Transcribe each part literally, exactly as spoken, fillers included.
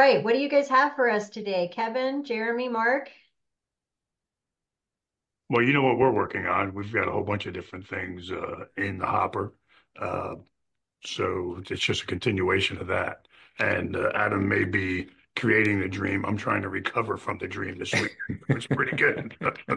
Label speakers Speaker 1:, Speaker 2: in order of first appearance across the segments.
Speaker 1: right, what do you guys have for us today? Kevin, Jeremy, Mark?
Speaker 2: Well, you know what we're working on. We've got a whole bunch of different things uh, in the hopper. Uh, so it's just a continuation of that. And uh, Adam may be creating the dream. I'm trying to recover from the dream this week. It's pretty good.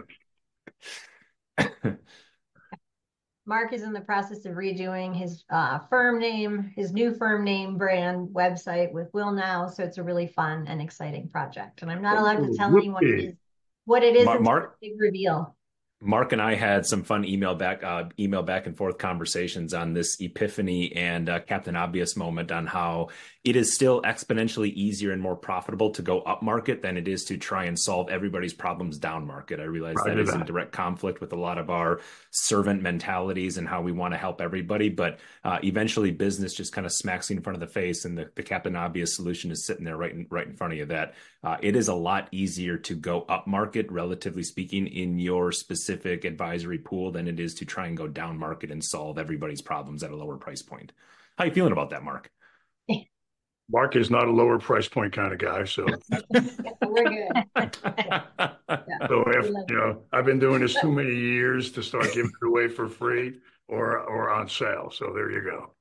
Speaker 1: Mark is in the process of redoing his uh, firm name, his new firm name brand website with Will Now. So it's a really fun and exciting project. And I'm not allowed to
Speaker 2: Oh,
Speaker 1: tell anyone what it
Speaker 2: whoopee.
Speaker 1: is, what it is
Speaker 3: Mark,
Speaker 1: until
Speaker 3: Mark,
Speaker 1: the big reveal.
Speaker 3: Mark and I had some fun email back, uh, email back and forth conversations on this epiphany and uh, Captain Obvious moment on how it is still exponentially easier and more profitable to go up market than it is to try and solve everybody's problems down market. I realize that
Speaker 2: Roger
Speaker 3: is in
Speaker 2: that.
Speaker 3: direct conflict with a lot of our servant mentalities and how we want to help everybody. But uh, eventually business just kind of smacks you in front of the face, and the, the Captain Obvious solution is sitting there right in, right in front of you. That uh, it is a lot easier to go up market, relatively speaking, in your specific advisory pool than it is to try and go down market and solve everybody's problems at a lower price point. How you feeling about that, Mark?
Speaker 2: Mark is not a lower price point kind of guy. So,
Speaker 1: We're good. Yeah,
Speaker 2: so
Speaker 1: we
Speaker 2: if,
Speaker 1: love
Speaker 2: you
Speaker 1: it.
Speaker 2: know, I've been doing this too many years to start giving it away for free or or on sale. So there you go.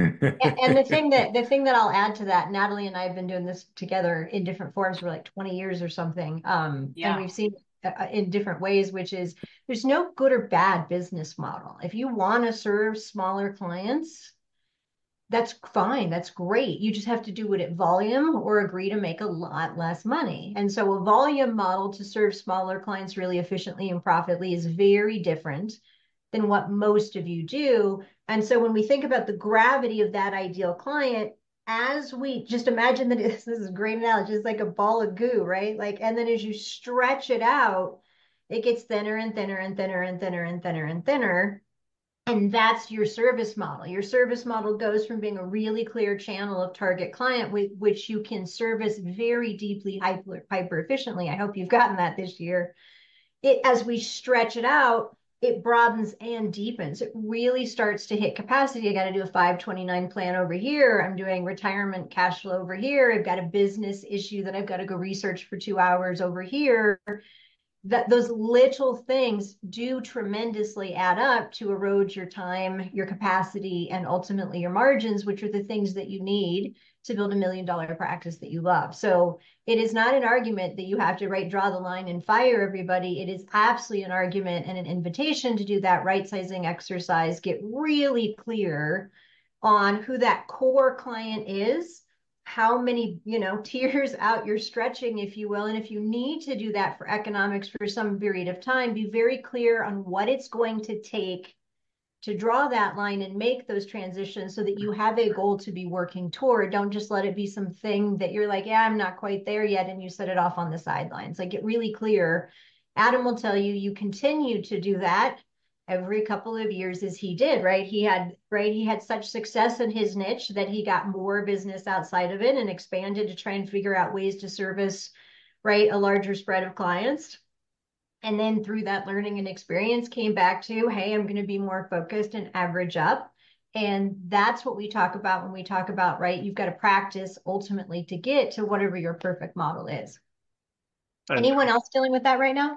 Speaker 1: And the thing that the thing that I'll add to that, Natalie and I have been doing this together in different forms for like twenty years or something. Um, and
Speaker 4: Yeah.
Speaker 1: we've seen uh, uh, in different ways, which is there's no good or bad business model. If you want to serve smaller clients, that's fine. That's great. You just have to do it at volume or agree to make a lot less money. And so a volume model to serve smaller clients really efficiently and profitably is very different than what most of you do. And so when we think about the gravity of that ideal client, as we just imagine that this is a great analogy, it's like a ball of goo, right? Like, and then as you stretch it out, it gets thinner and thinner and thinner and thinner and thinner and thinner. And that's your service model. Your service model goes from being a really clear channel of target client with which you can service very deeply, hyper, hyper efficiently. I hope you've gotten that this year. It as we stretch it out, it broadens and deepens. It really starts to hit capacity. I got to do a five twenty-nine plan over here. I'm doing retirement cash flow over here. I've got a business issue that I've got to go research for two hours over here. That those little things do tremendously add up to erode your time, your capacity, and ultimately your margins, which are the things that you need to build a million dollar practice that you love. So it is not an argument that you have to right draw the line and fire everybody. It is absolutely an argument and an invitation to do that right sizing exercise, get really clear on who that core client is, how many, you know, tiers out you're stretching, if you will. And if you need to do that for economics for some period of time, be very clear on what it's going to take to draw that line and make those transitions so that you have a goal to be working toward. Don't just let it be something that you're like, yeah, I'm not quite there yet, and you set it off on the sidelines. Like, get really clear. Adam will tell you, you continue to do that every couple of years as he did, right? He had, right? He had such success in his niche that he got more business outside of it and expanded to try and figure out ways to service, right, a larger spread of clients. And then through that learning and experience came back to, hey, I'm going to be more focused and average up. And that's what we talk about when we talk about, right, you've got to practice ultimately to get to whatever your perfect model is.
Speaker 2: And
Speaker 1: Anyone else dealing with that right now?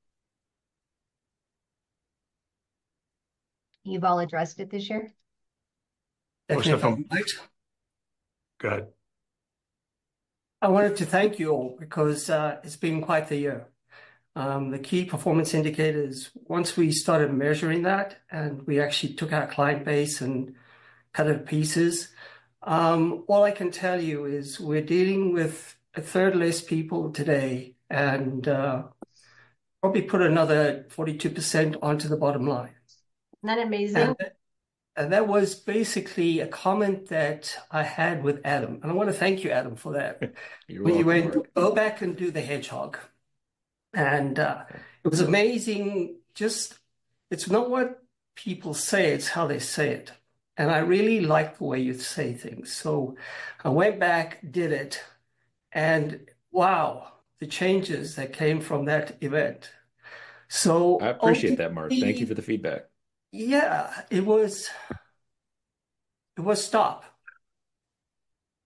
Speaker 1: You've all addressed it this year?
Speaker 2: most of
Speaker 5: Definitely.
Speaker 2: them,
Speaker 5: Mike.
Speaker 2: good.
Speaker 5: I wanted to thank you all because uh, it's been quite the year. Um, the key performance indicators, once we started measuring that and we actually took our client base and cut it to pieces, um, all I can tell you is we're dealing with a third less people today and uh, probably put another forty-two percent onto the bottom line.
Speaker 1: Isn't that amazing?
Speaker 5: And And that was basically a comment that I had with Adam. And I want to thank you, Adam, for that.
Speaker 3: You're
Speaker 5: When you
Speaker 3: welcome,
Speaker 5: went,
Speaker 3: Mark.
Speaker 5: go back and do the hedgehog. And uh, it was amazing. Just, it's not what people say, it's how they say it. And I really like the way you say things. So I went back, did it, and wow, the changes that came from that event.
Speaker 3: I
Speaker 5: So
Speaker 3: appreciate that, Mark. Thank you for
Speaker 5: ultimately,
Speaker 3: the feedback.
Speaker 5: yeah, it was, it was stop.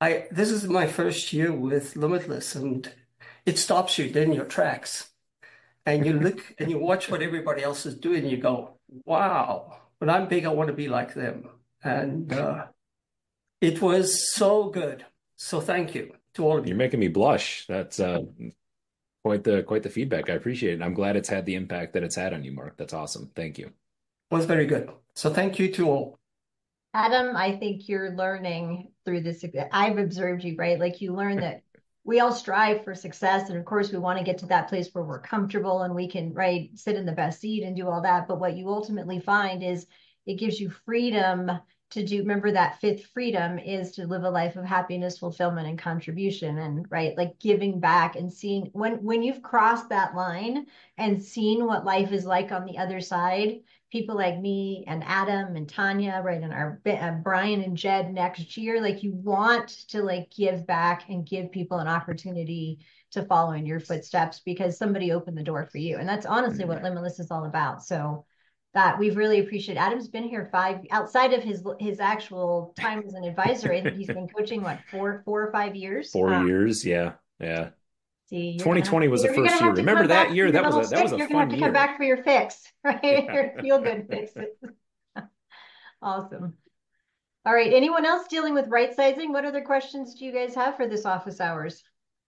Speaker 5: I this is my first year with Limitless, and it stops you dead in your tracks. And you look and you watch what everybody else is doing, and you go, wow, when I'm big, I want to be like them. And uh, it was so good. So thank you to all of
Speaker 3: You're
Speaker 5: you.
Speaker 3: making me blush. That's uh, quite the quite the feedback. I appreciate it. I'm glad it's had the impact that it's had on you, Mark. That's awesome. Thank you.
Speaker 5: It was very good. So thank you to all.
Speaker 1: Adam, I think you're learning through this. I've observed you, right? Like you learn that we all strive for success. And of course, we want to get to that place where we're comfortable and we can, right, sit in the best seat and do all that. But what you ultimately find is it gives you freedom to do. Remember that fifth freedom is to live a life of happiness, fulfillment, and contribution. And right, like giving back and seeing when when you've crossed that line and seen what life is like on the other side, people like me and Adam and Tanya, right, and our uh, Brian and Jed next year, like you want to like give back and give people an opportunity to follow in your footsteps because somebody opened the door for you. And that's honestly what Limitless is all about. So that we've really appreciated. Adam's been here five outside of his his actual time as an advisor. I think he's been coaching what four four or five years.
Speaker 3: Four
Speaker 1: um,
Speaker 3: years, yeah, yeah.
Speaker 1: See, you're gonna have
Speaker 3: twenty twenty
Speaker 1: to,
Speaker 3: was the
Speaker 1: you're gonna
Speaker 3: first year.
Speaker 1: have to
Speaker 3: Remember
Speaker 1: come
Speaker 3: that
Speaker 1: back
Speaker 3: year?
Speaker 1: for your
Speaker 3: That was
Speaker 1: little
Speaker 3: a that was
Speaker 1: stick.
Speaker 3: a
Speaker 1: You're gonna have
Speaker 3: fun
Speaker 1: to come
Speaker 3: year.
Speaker 1: back for your fix, right?
Speaker 3: Yeah.
Speaker 1: Your feel good fixes. Awesome. All right. Anyone else dealing with right sizing? What other questions do you guys have for this office hours?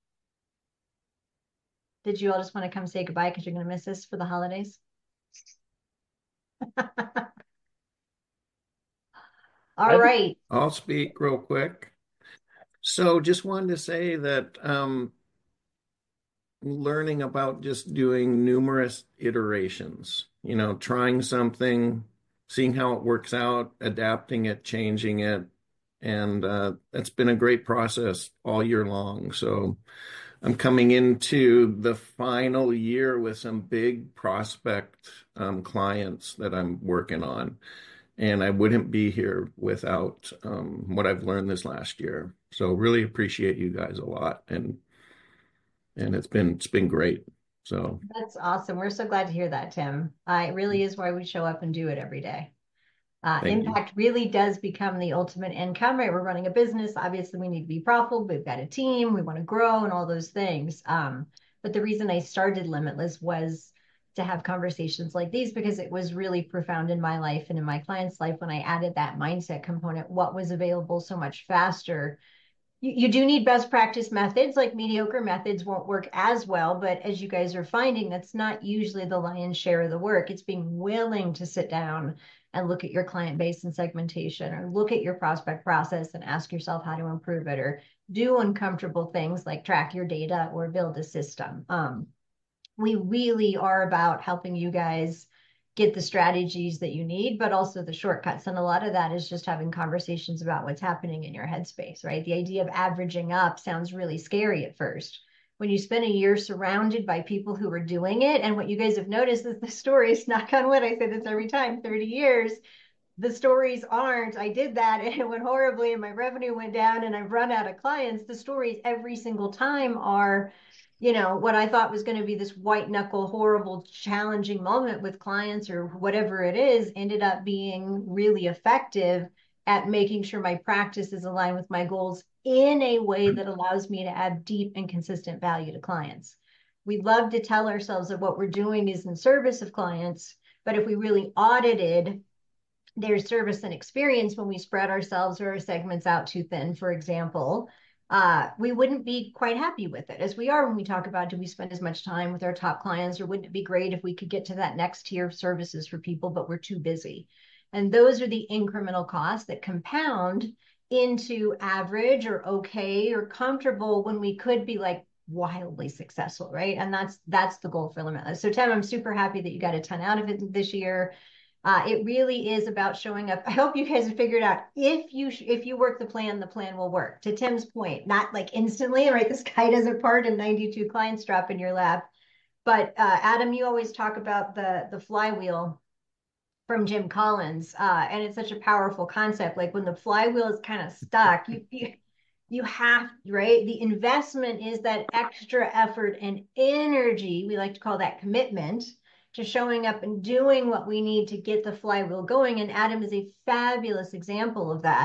Speaker 1: Did you all just want to come say goodbye because you're going to miss us for the holidays? All
Speaker 4: I,
Speaker 1: right.
Speaker 4: I'll speak real quick. So just wanted to say that um, learning about just doing numerous iterations, you know, trying something, seeing how it works out, adapting it, changing it. And uh, that's been a great process all year long. So I'm coming into the final year with some big prospect um, clients that I'm working on. And I wouldn't be here without um, what I've learned this last year. So really appreciate you guys a lot, and and it's been it's been great. So
Speaker 1: That's awesome. We're so glad to hear that, Tim. Uh, it really is why we show up and do it every day. Uh,
Speaker 4: thank you.
Speaker 1: impact really does become the ultimate income, right? We're running a business. Obviously, we need to be profitable. We've got a team. We want to grow and all those things. Um, but the reason I started Limitless was to have conversations like these because it was really profound in my life and in my clients' life when I added that mindset component, what was available so much faster. You, you do need best practice methods, like mediocre methods won't work as well. But as you guys are finding, that's not usually the lion's share of the work. It's being willing to sit down and look at your client base and segmentation, or look at your prospect process and ask yourself how to improve it, or do uncomfortable things like track your data or build a system. Um, we really are about helping you guys get the strategies that you need, but also the shortcuts. And a lot of that is just having conversations about what's happening in your headspace, right? The idea of averaging up sounds really scary at first. When you spend a year surrounded by people who are doing it, and what you guys have noticed is the stories, knock on wood, I say this every time, thirty years, the stories aren't, I did that and it went horribly and my revenue went down and I've run out of clients. The stories every single time are, you know, what I thought was going to be this white knuckle, horrible, challenging moment with clients or whatever it is ended up being really effective at making sure my practice is aligned with my goals in a way that allows me to add deep and consistent value to clients. We love to tell ourselves that what we're doing is in service of clients, but if we really audited their service and experience when we spread ourselves or our segments out too thin, for example, uh, we wouldn't be quite happy with it as we are when we talk about, do we spend as much time with our top clients, or wouldn't it be great if we could get to that next tier of services for people, but we're too busy. And those are the incremental costs that compound into average or okay or comfortable when we could be like wildly successful, right? And that's that's the goal for Limitless. So Tim, I'm super happy that you got a ton out of it this year. Uh, it really is about showing up. I hope you guys have figured out if you if you work the plan, the plan will work. To Tim's point, not like instantly, right? This guy doesn't part and ninety-two clients drop in your lap. But uh, Adam, you always talk about the the flywheel from Jim Collins, uh, and it's such a powerful concept. Like when the flywheel is kind of stuck, you, you you have, right? The investment is that extra effort and energy. We like to call that commitment to showing up and doing what we need to get the flywheel going. And Adam is a fabulous example of that.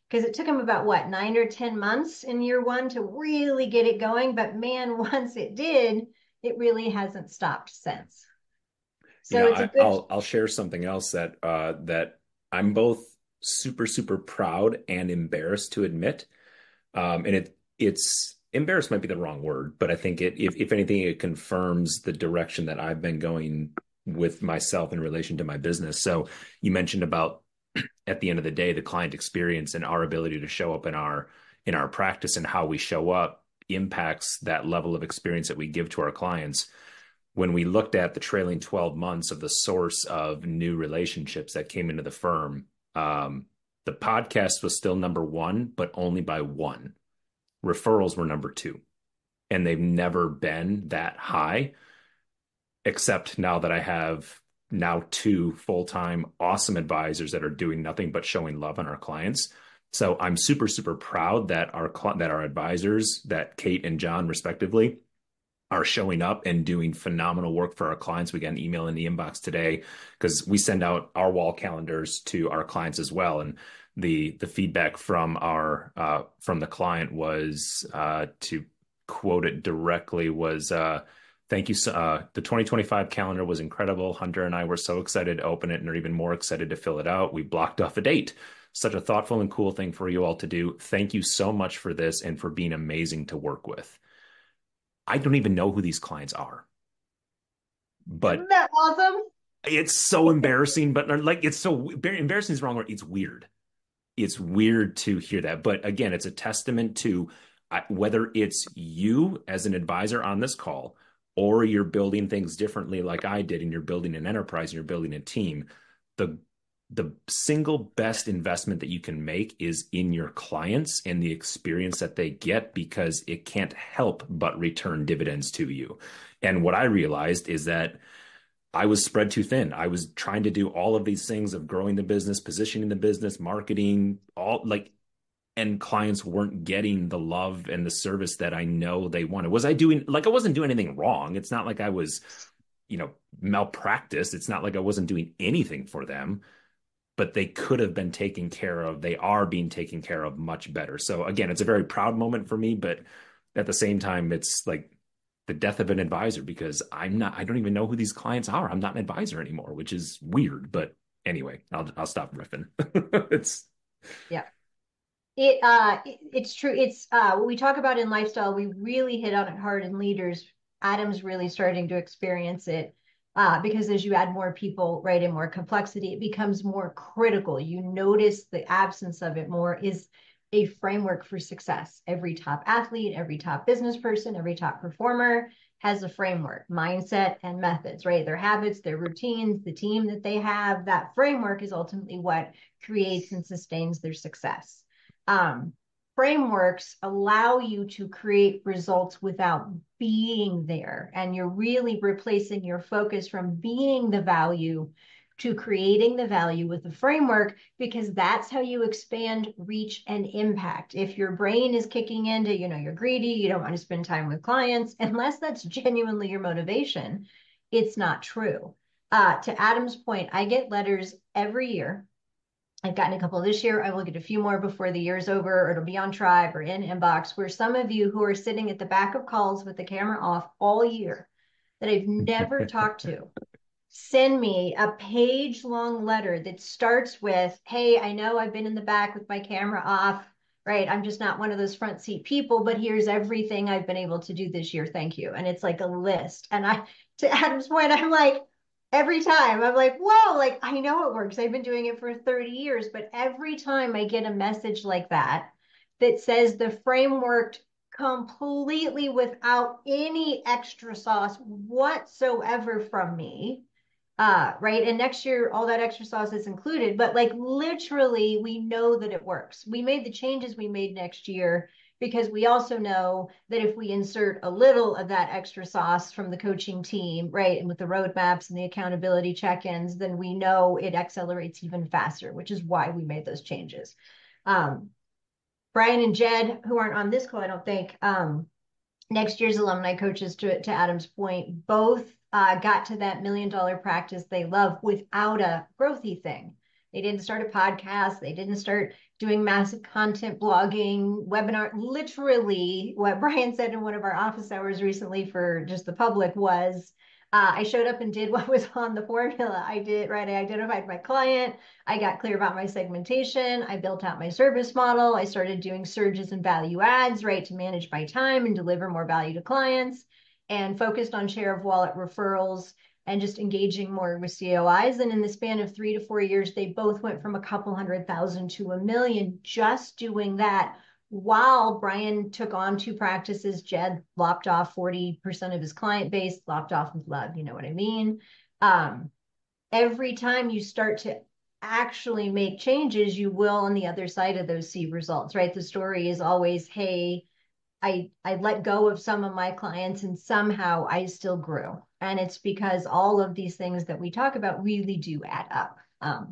Speaker 1: because it took him about what, nine or ten months in year one to really get it going. But man, once it did, it really hasn't stopped since.
Speaker 3: You
Speaker 1: So
Speaker 3: know,
Speaker 1: it's a
Speaker 3: I,
Speaker 1: good.
Speaker 3: I'll I'll share something else that uh, that I'm both super super proud and embarrassed to admit, um, and it it's embarrassed might be the wrong word, but I think it if if anything it confirms the direction that I've been going with myself in relation to my business. So you mentioned about at the end of the day the client experience and our ability to show up in our in our practice and how we show up impacts that level of experience that we give to our clients. When we looked at the trailing twelve months of the source of new relationships that came into the firm, um, the podcast was still number one, but only by one. Referrals were number two, and they've never been that high, except now that I have now two full-time awesome advisors that are doing nothing but showing love on our clients. So I'm super, super proud that our that our advisors, that Kate and John respectively, are showing up and doing phenomenal work for our clients. We got an email in the inbox today because we send out our wall calendars to our clients as well. And the the feedback from our uh, from the client was, uh, to quote it directly, was uh, thank you. Uh, the twenty twenty-five calendar was incredible. Hunter and I were so excited to open it and are even more excited to fill it out. We blocked off a date. Such a thoughtful and cool thing for you all to do. Thank you so much for this and for being amazing to work with. I don't even know who these clients are, but
Speaker 1: Isn't that awesome?
Speaker 3: It's so embarrassing, but like, it's so embarrassing is the wrong word. It's weird. It's weird to hear that. But again, it's a testament to uh, whether it's you as an advisor on this call, or you're building things differently like I did, and you're building an enterprise and you're building a team. The the single best investment that you can make is in your clients and the experience that they get, because it can't help but return dividends to you. And what I realized is that I was spread too thin. I was trying to do all of these things of growing the business, positioning the business, marketing, all like, and clients weren't getting the love and the service that I know they wanted. Was I doing, like, I wasn't doing anything wrong. It's not like I was, you know, malpracticed. It's not like I wasn't doing anything for them, but they could have been taken care of. They are being taken care of much better. So again, it's a very proud moment for me, but at the same time, it's like the death of an advisor, because I'm not, I don't even know who these clients are. I'm not an advisor anymore, which is weird, but anyway, I'll, I'll stop riffing. It's
Speaker 1: yeah. It uh it, it's true. It's uh what we talk about in lifestyle, we really hit on it hard in leaders. Adam's really starting to experience it. Uh, because as you add more people, right, and more complexity, it becomes more critical. You notice the absence of it more is a framework for success. Every top athlete, every top business person, every top performer has a framework, mindset, and methods, right? Their habits, their routines, the team that they have, that framework is ultimately what creates and sustains their success. Um, frameworks allow you to create results without being there. And you're really replacing your focus from being the value to creating the value with the framework, because that's how you expand, reach, and impact. If your brain is kicking into, you know, you're greedy, you don't want to spend time with clients, unless that's genuinely your motivation, it's not true. Uh, to Adam's point, I get letters every year. I've gotten a couple this year. I will get a few more before the year's over, or it'll be on Tribe or in inbox, where some of you who are sitting at the back of calls with the camera off all year that I've never talked to send me a page long letter that starts with, hey, I know I've been in the back with my camera off, right? I'm just not one of those front seat people, but here's everything I've been able to do this year. Thank you. And it's like a list. And I, to Adam's point, I'm like, every time I'm like, whoa, like I know it works. I've been doing it for thirty years, but every time I get a message like that, that says the framework completely without any extra sauce whatsoever from me, uh, right? And next year, all that extra sauce is included, but like literally, we know that it works. We made the changes we made next year because we also know that if we insert a little of that extra sauce from the coaching team, right, and with the roadmaps and the accountability check-ins, then we know it accelerates even faster, which is why we made those changes. Um, Brian and Jed, who aren't on this call, I don't think, um, next year's alumni coaches, to, to Adam's point, both uh, got to that million dollar practice they love without a growthy thing. They didn't start a podcast. They didn't start doing massive content blogging, webinar. Literally, what Brian said in one of our office hours recently for just the public was, uh, I showed up and did what was on the formula. I did, right? I identified my client. I got clear about my segmentation. I built out my service model. I started doing surges and value adds, right, to manage my time and deliver more value to clients, and focused on share of wallet referrals and just engaging more with C O Is. And in the span of three to four years, they both went from a couple hundred thousand to a million just doing that, while Brian took on two practices. Jed lopped off forty percent of his client base, lopped off with love, you know what I mean? Um, every time you start to actually make changes, you will on the other side of those see results, right? The story is always, hey, I, I let go of some of my clients and somehow I still grew. And it's because all of these things that we talk about really do add up. Um,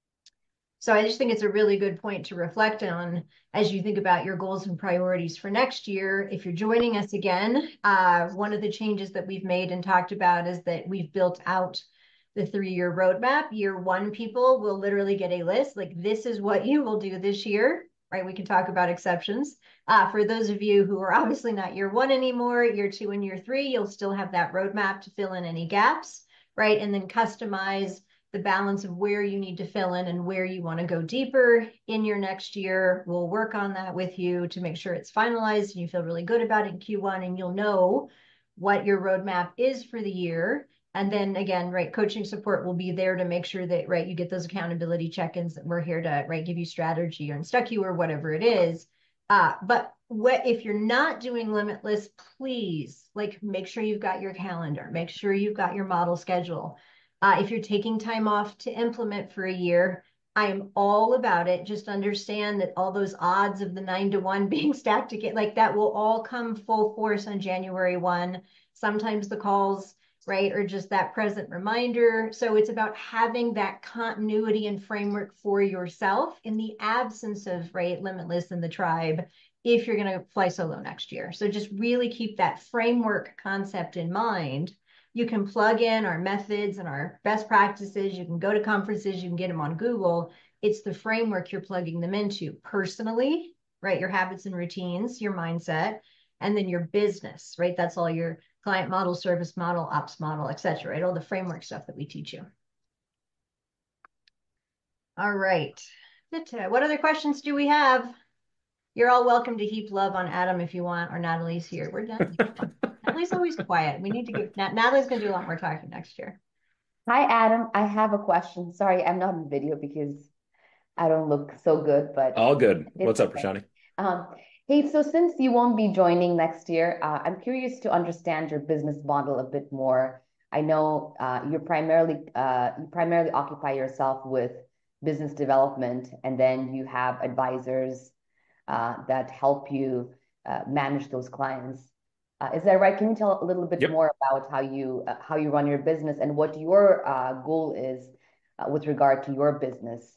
Speaker 1: so I just think it's a really good point to reflect on as you think about your goals and priorities for next year. If you're joining us again, uh, one of the changes that we've made and talked about is that we've built out the three-year roadmap. Year one people will literally get a list, like, this is what you will do this year, right? We can talk about exceptions. Uh, for those of you who are obviously not year one anymore, year two and year three, you'll still have that roadmap to fill in any gaps, right? And then customize the balance of where you need to fill in and where you want to go deeper in your next year. We'll work on that with you to make sure it's finalized and you feel really good about it in Q one, and you'll know what your roadmap is for the year. And then again, right, coaching support will be there to make sure that, right, you get those accountability check-ins, that we're here to, right, give you strategy or unstuck you or whatever it is. Uh, but what, if you're not doing Limitless, please, like, make sure you've got your calendar, make sure you've got your model schedule. Uh, if you're taking time off to implement for a year, I am all about it. Just understand that all those odds of the nine to one being stacked to get, like, that will all come full force on January first. Sometimes the calls, right, or just that present reminder. So it's about having that continuity and framework for yourself in the absence of, right, Limitless and the tribe, if you're going to fly solo next year. So just really keep that framework concept in mind. You can plug in our methods and our best practices. You can go to conferences. You can get them on Google. It's the framework you're plugging them into personally, right? Your habits and routines, your mindset, and then your business, right? That's all your client model, service model, ops model, et cetera, right? All the framework stuff that we teach you. All right. What other questions do we have? You're all welcome to heap love on Adam if you want, or Natalie's here. We're done. Natalie's always quiet. We need to give, Natalie's going to do a lot more talking next year.
Speaker 6: Hi, Adam. I have a question. Sorry, I'm not in video because I don't look so good, but
Speaker 3: all good. What's up, Prashani?
Speaker 6: Um, hey, so since you won't be joining next year, uh, I'm curious to understand your business model a bit more. I know uh, you're primarily uh, you primarily occupy yourself with business development, and then you have advisors uh, that help you uh, manage those clients. Uh, is that right? Can you tell a little bit yep. more about how you uh, how you run your business and what your uh, goal is uh, with regard to your business?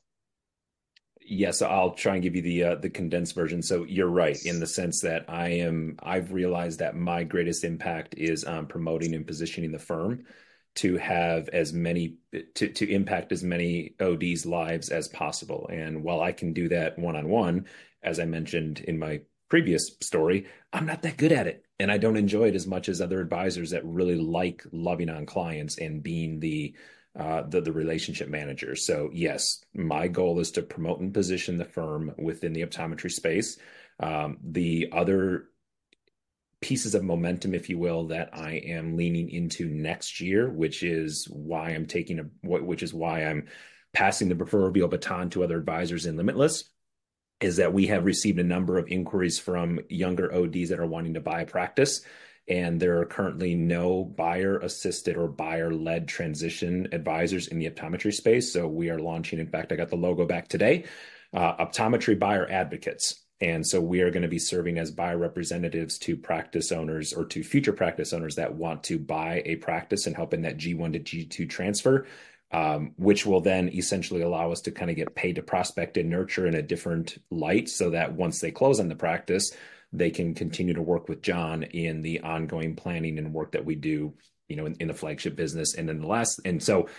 Speaker 3: Yes, I'll try and give you the uh, the condensed version. So you're right in the sense that I am. I've realized that my greatest impact is on promoting and positioning the firm to have as many to to impact as many O Ds' lives as possible. And while I can do that one on one, as I mentioned in my previous story, I'm not that good at it. And I don't enjoy it as much as other advisors that really like loving on clients and being the, uh, the, the relationship manager. So yes, my goal is to promote and position the firm within the optometry space. Um, the other pieces of momentum, if you will, that I am leaning into next year, which is why I'm taking a, which is why I'm passing the proverbial baton to other advisors in Limitless, is that we have received a number of inquiries from younger O Ds that are wanting to buy a practice, and there are currently no buyer-assisted or buyer-led transition advisors in the optometry space. So we are launching, in fact, I got the logo back today, uh, optometry buyer advocates. And so we are going to be serving as buyer representatives to practice owners or to future practice owners that want to buy a practice and help in that G one to G two transfer. Um, which will then essentially allow us to kind of get paid to prospect and nurture in a different light so that once they close on the practice, they can continue to work with John in the ongoing planning and work that we do, you know, in, in the flagship business. And then the last, and so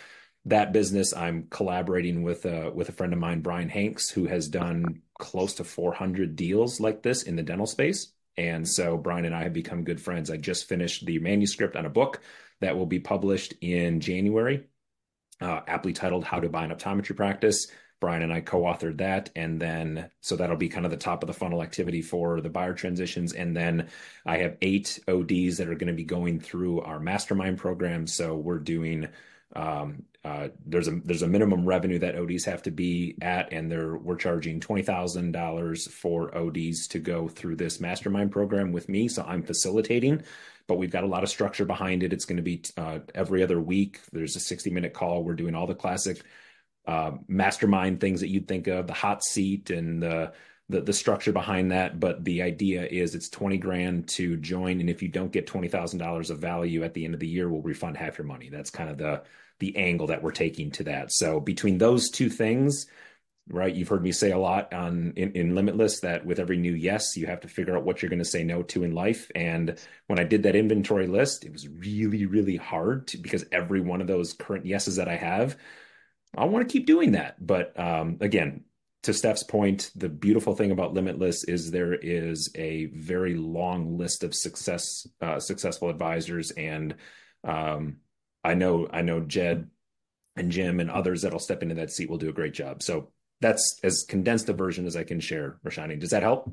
Speaker 3: that business, I'm collaborating with a, with a friend of mine, Brian Hanks, who has done close to four hundred deals like this in the dental space. And so Brian and I have become good friends. I just finished the manuscript on a book that will be published in January, uh, aptly titled How to Buy an Optometry Practice. Brian and I co-authored that. And then, so that'll be kind of the top of the funnel activity for the buyer transitions. And then I have eight O Ds that are going to be going through our mastermind program. So we're doing, um, uh, there's a, there's a minimum revenue that O Ds have to be at, and they're, we're charging twenty thousand dollars for O Ds to go through this mastermind program with me. So I'm facilitating, but we've got a lot of structure behind it. It's going to be uh, every other week. There's a sixty minute call. We're doing all the classic uh, mastermind things that you'd think of, the hot seat and the, the, the structure behind that. But the idea is it's twenty grand to join. And if you don't get twenty thousand dollars of value at the end of the year, we'll refund half your money. That's kind of the, the angle that we're taking to that. So between those two things, right, you've heard me say a lot on in, in Limitless that with every new yes, you have to figure out what you're going to say no to in life. And when I did that inventory list, it was really, really hard to, because every one of those current yeses that I have, I want to keep doing that. But um, again, to Steph's point, the beautiful thing about Limitless is there is a very long list of success, uh, successful advisors. And um, I know, I know Jed and Jim and others that'll step into that seat will do a great job. So that's as condensed a version as I can share, Roshani. Does that help?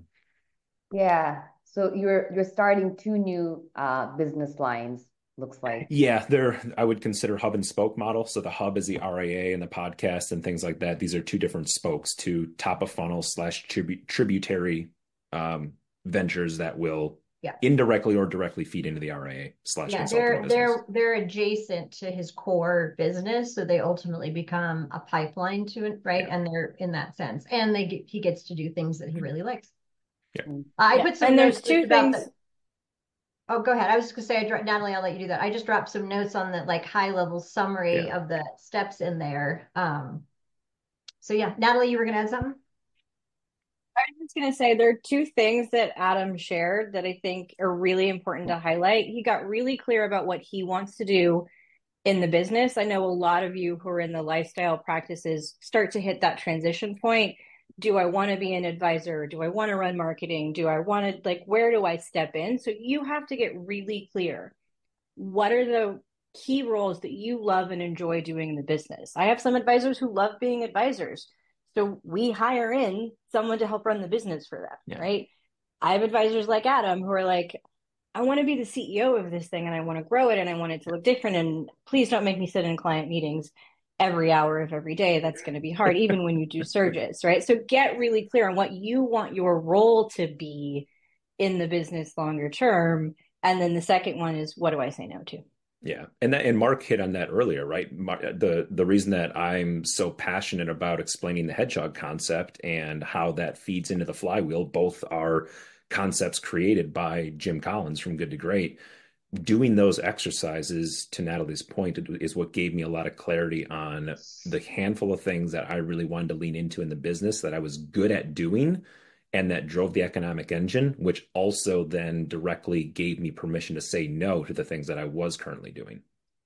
Speaker 6: Yeah. So you're you're starting two new uh, business lines, looks like.
Speaker 3: Yeah, they're, I would consider hub and spoke model. So the hub is the R I A and the podcast and things like that. These are two different spokes, two top of funnel slash tribu- tributary um, ventures that will yeah. indirectly or directly feed into the R I A slash
Speaker 1: yeah,
Speaker 3: consulting
Speaker 1: they're,
Speaker 3: business.
Speaker 1: They're, they're adjacent to his core business. So they ultimately become a pipeline to it, right? Yeah. And they're in that sense. And they get, he gets to do things that he really likes.
Speaker 3: Yeah.
Speaker 1: Uh, I
Speaker 7: yeah.
Speaker 1: put some
Speaker 7: and
Speaker 1: notes
Speaker 7: there's two
Speaker 1: about
Speaker 7: things.
Speaker 1: the, oh, go ahead. I was just gonna say, I dro- Natalie, I'll let you do that. I just dropped some notes on the like high level summary yeah. of the steps in there. Um, so yeah, Natalie, you were gonna add something?
Speaker 7: I was just going to say there are two things that Adam shared that I think are really important to highlight. He got really clear about what he wants to do in the business. I know a lot of you who are in the lifestyle practices start to hit that transition point. Do I want to be an advisor? Do I want to run marketing? Do I want to, like, where do I step in? So you have to get really clear. What are the key roles that you love and enjoy doing in the business? I have some advisors who love being advisors. So we hire in someone to help run the business for them, yeah. right? I have advisors like Adam who are like, I want to be the C E O of this thing and I want to grow it and I want it to look different. And please don't make me sit in client meetings every hour of every day. That's going to be hard, even when you do surges, right? So get really clear on what you want your role to be in the business longer term. And then the second one is, what do I say no to?
Speaker 3: Yeah. And that, and Mark hit on that earlier, right? Mark, the, the reason that I'm so passionate about explaining the hedgehog concept and how that feeds into the flywheel, both are concepts created by Jim Collins from Good to Great. Doing those exercises, to Natalie's point, is what gave me a lot of clarity on the handful of things that I really wanted to lean into in the business that I was good at doing and that drove the economic engine, which also then directly gave me permission to say no to the things that I was currently doing.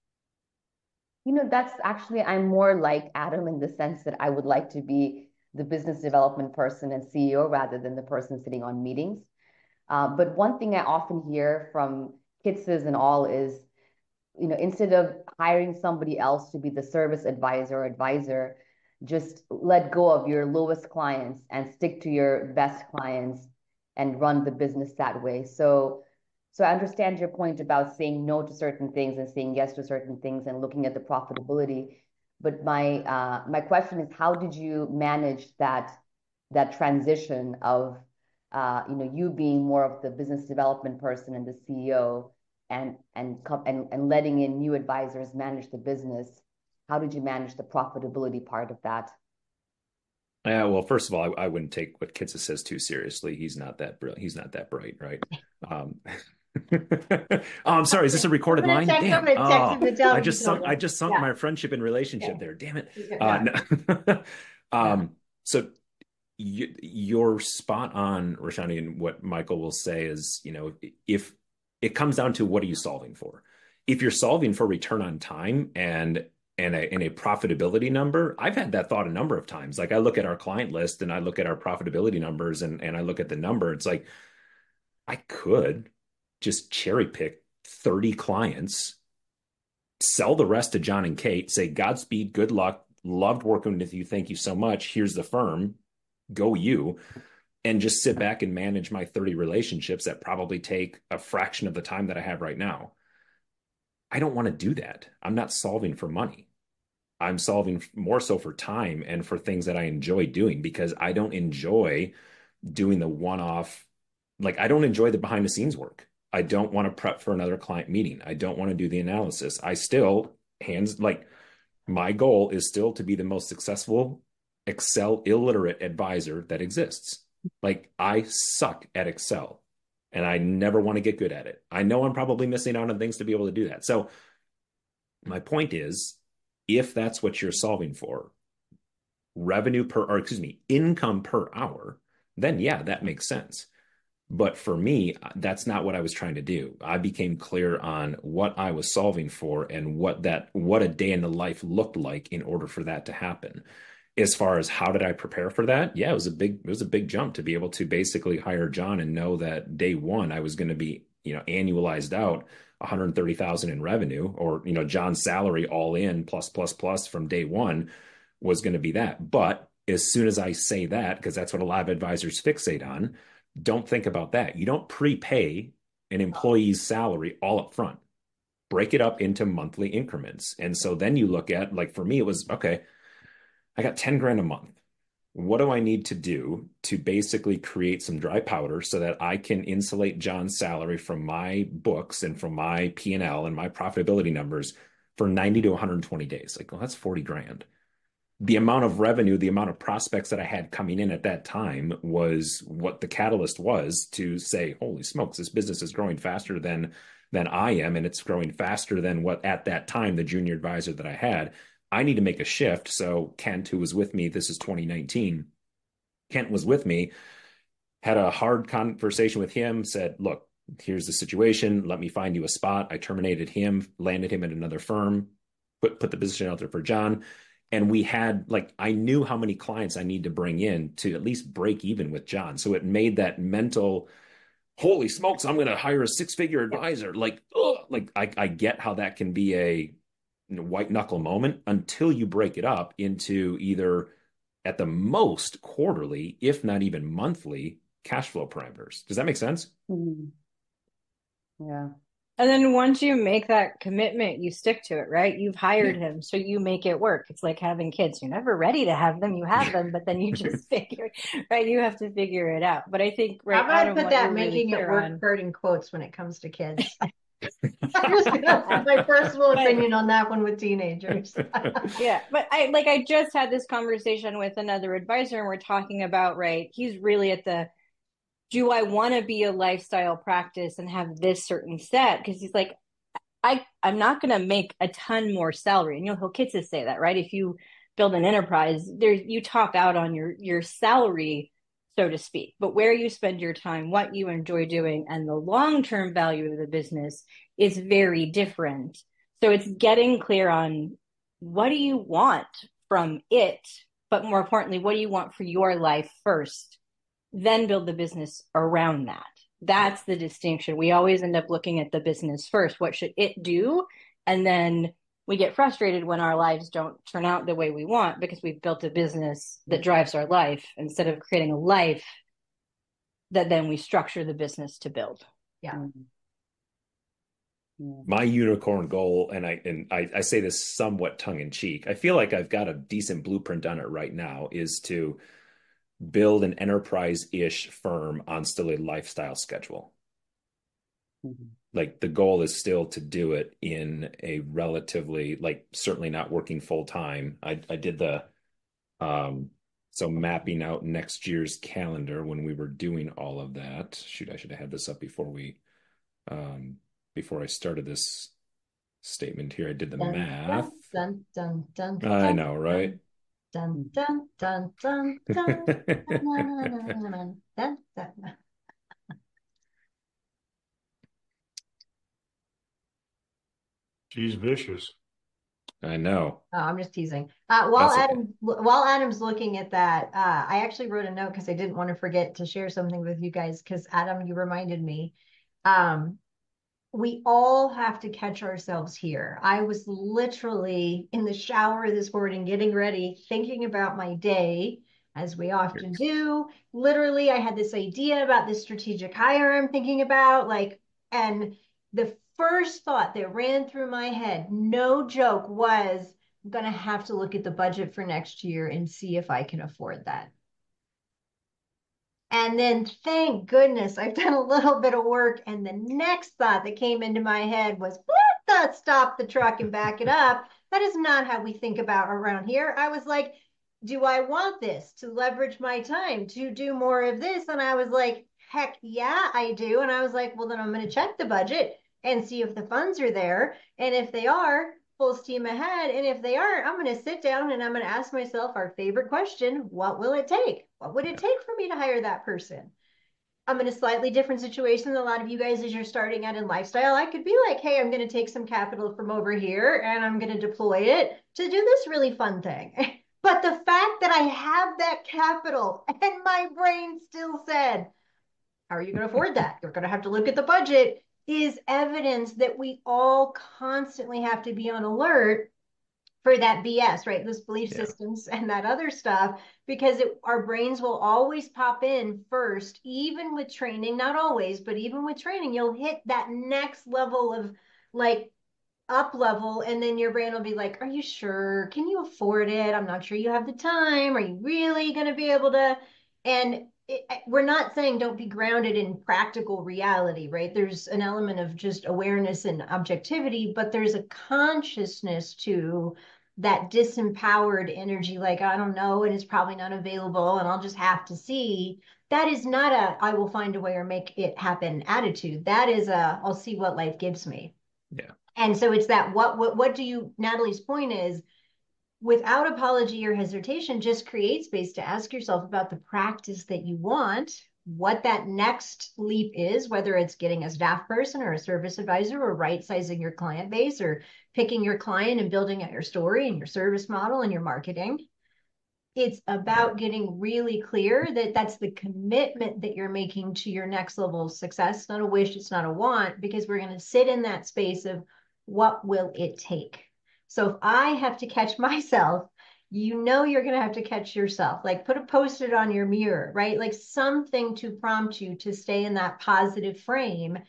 Speaker 6: You know, that's actually, I'm more like Adam in the sense that I would like to be the business development person and C E O rather than the person sitting on meetings. Uh, but one thing I often hear from Kitces and all is, you know, instead of hiring somebody else to be the service advisor or advisor, just let go of your lowest clients and stick to your best clients and run the business that way. So, so I understand your point about saying no to certain things and saying yes to certain things and looking at the profitability. But my uh, my question is, how did you manage that that transition of uh, you know, you being more of the business development person and the C E O, and and and and letting in new advisors manage the business? How did you manage the profitability part of that?
Speaker 3: Yeah, well, first of all, I, I wouldn't take what Kitces says too seriously. He's not that brilliant. He's not that bright, right? Um, oh, I'm sorry. Is this a recorded line? Damn. Oh, I just sunk. I just sunk yeah. my friendship and relationship yeah. there. Damn it. Uh, no. um, yeah. So you, you're spot on, Roshani, and what Michael will say is, you know, if it comes down to what are you solving for? If you're solving for return on time and and a, and a profitability number, I've had that thought a number of times. Like I look at our client list and I look at our profitability numbers and, and I look at the number. It's like, I could just cherry pick thirty clients, sell the rest to John and Kate, say, Godspeed, good luck, loved working with you. Thank you so much. Here's the firm. Go you. And just sit back and manage my thirty relationships that probably take a fraction of the time that I have right now. I don't want to do that. I'm not solving for money. I'm solving more so for time and for things that I enjoy doing, because I don't enjoy doing the one-off. Like I don't enjoy the behind the scenes work. I don't want to prep for another client meeting. I don't want to do the analysis. I still hands like my goal is still to be the most successful Excel illiterate advisor that exists. Like I suck at Excel and I never want to get good at it. I know I'm probably missing out on things to be able to do that. So my point is, if that's what you're solving for, revenue per, or excuse me, income per hour, then yeah, that makes sense. But for me, that's not what I was trying to do. I became clear on what I was solving for and what that, what a day in the life looked like in order for that to happen. As far as how did I prepare for that? Yeah, it was a big, it was a big jump to be able to basically hire John and know that day one I was going to be, you know, annualized out one hundred thirty thousand in revenue, or, you know, John's salary all in plus, plus, plus from day one was going to be that. But as soon as I say that, because that's what a lot of advisors fixate on, don't think about that. You don't prepay an employee's salary all up front. Break it up into monthly increments. And so then you look at, like for me, it was, okay, I got ten grand a month. What do I need to do to basically create some dry powder so that I can insulate John's salary from my books and from my P and L and my profitability numbers for ninety to one hundred twenty days? Like, well, that's forty grand. The amount of revenue, the amount of prospects that I had coming in at that time was what the catalyst was to say, holy smokes, this business is growing faster than, than I am. And it's growing faster than what at that time, the junior advisor that I had. I need to make a shift. So Kent, who was with me, this is twenty nineteen, Kent was with me, had a hard conversation with him, said, look, here's the situation. Let me find you a spot. I terminated him, landed him at another firm, put, put the position out there for John. And we had, like, I knew how many clients I need to bring in to at least break even with John. So it made that mental, holy smokes, I'm going to hire a six-figure advisor. Like, ugh, like I, I get how that can be a white knuckle moment until you break it up into either at the most quarterly, if not even monthly, cash flow parameters. Does that make sense?
Speaker 6: Mhm. Yeah.
Speaker 7: And then once you make that commitment, you stick to it, right? You've hired
Speaker 3: Yeah.
Speaker 7: him, so you make it work. It's like having kids. You're never ready to have them. You have them, but then you just figure, right? You have to figure it out. But I think, right,
Speaker 1: How about I
Speaker 7: Adam,
Speaker 1: put
Speaker 7: what
Speaker 1: that
Speaker 7: you're really
Speaker 1: making it
Speaker 7: clear
Speaker 1: work
Speaker 7: on.
Speaker 1: part in quotes when it comes to kids? I'm just gonna put my personal
Speaker 7: But-
Speaker 1: opinion on that one with teenagers.
Speaker 7: Yeah, but I like I just had this conversation with another advisor, and we're talking about, right, he's really at the, do I want to be a lifestyle practice and have this certain set? Because he's like, I, I'm not going to make a ton more salary. And you know, he'll kids say that, right? If you build an enterprise, there you top out on your your salary, so to speak. But where you spend your time, what you enjoy doing, and the long-term value of the business is very different. So it's getting clear on what do you want from it, but more importantly, what do you want for your life first? Then build the business around that. That's the distinction. We always end up looking at the business first. What should it do? And then we get frustrated when our lives don't turn out the way we want because we've built a business that drives our life instead of creating a life that then we structure the business to build.
Speaker 1: Yeah.
Speaker 6: Mhm. Yeah.
Speaker 3: My unicorn goal, and I and I, I say this somewhat tongue in cheek, I feel like I've got a decent blueprint on it right now, is to build an enterprise-ish firm on still a lifestyle schedule.
Speaker 6: Mhm.
Speaker 3: Like the goal is still to do it in a relatively, like certainly not working full time. I, I did the, um, so mapping out next year's calendar when we were doing all of that. Shoot, I should have had this up before we, um, before I started this statement here. I did the
Speaker 1: Dun,
Speaker 3: math.
Speaker 1: Dun, dun, dun, dun,
Speaker 3: I
Speaker 1: dun,
Speaker 3: know, right?
Speaker 1: Dun, dun, dun, dun, dun, dun, dun, dun, dun, dun.
Speaker 2: She's vicious.
Speaker 3: I know.
Speaker 1: Oh, I'm just teasing. Uh, while
Speaker 3: That's okay.
Speaker 1: Adam, while Adam's looking at that, uh, I actually wrote a note because I didn't want to forget to share something with you guys. Because Adam, you reminded me. Um, we all have to catch ourselves here. I was literally in the shower this morning, getting ready, thinking about my day, as we often do. Literally, I had this idea about this strategic hire I'm thinking about, like, and the first thought that ran through my head, no joke, was I'm gonna have to look at the budget for next year and see if I can afford that. And then thank goodness I've done a little bit of work. And the next thought that came into my head was, what the stop the truck and back it up? That is not how we think about around here. I was like, do I want this to leverage my time to do more of this? And I was like, heck yeah, I do. And I was like, well, then I'm going to check the budget and see if the funds are there. And if they are, full steam ahead. And if they aren't, I'm going to sit down and I'm going to ask myself our favorite question: what will it take? What would it take for me to hire that person? I'm in a slightly different situation than a lot of you guys as you're starting out in lifestyle. I could be like, hey, I'm going to take some capital from over here and I'm going to deploy it to do this really fun thing. But the fact that I have that capital and my brain still said, how are you going to afford that? You're going to have to look at the budget, is evidence that we all constantly have to be on alert for that B S, right? Those belief
Speaker 3: Yeah.
Speaker 1: systems and that other stuff, because it, our brains will always pop in first, even with training, not always, but even with training, you'll hit that next level of like up level, and then your brain will be like, are you sure? Can you afford it? I'm not sure you have the time. Are you really going to be able to? And it, we're not saying don't be grounded in practical reality, right? There's an element of just awareness and objectivity, but there's a consciousness to that disempowered energy, like, I don't know, and it's probably not available, and I'll just have to see. That is not a I will find a way or make it happen attitude. That is a I'll see what life gives me.
Speaker 3: Yeah.
Speaker 1: And so it's that what what what do you, Natalie's point is, without apology or hesitation, just create space to ask yourself about the practice that you want, what that next leap is, whether it's getting a staff person or a service advisor or right sizing your client base or picking your client and building out your story and your service model and your marketing. It's about getting really clear that that's the commitment that you're making to your next level of success. It's not a wish, it's not a want, because we're going to sit in that space of what will it take? So if I have to catch myself, you know you're going to have to catch yourself. Like put a post-it on your mirror, right? Like something to prompt you to stay in that positive frame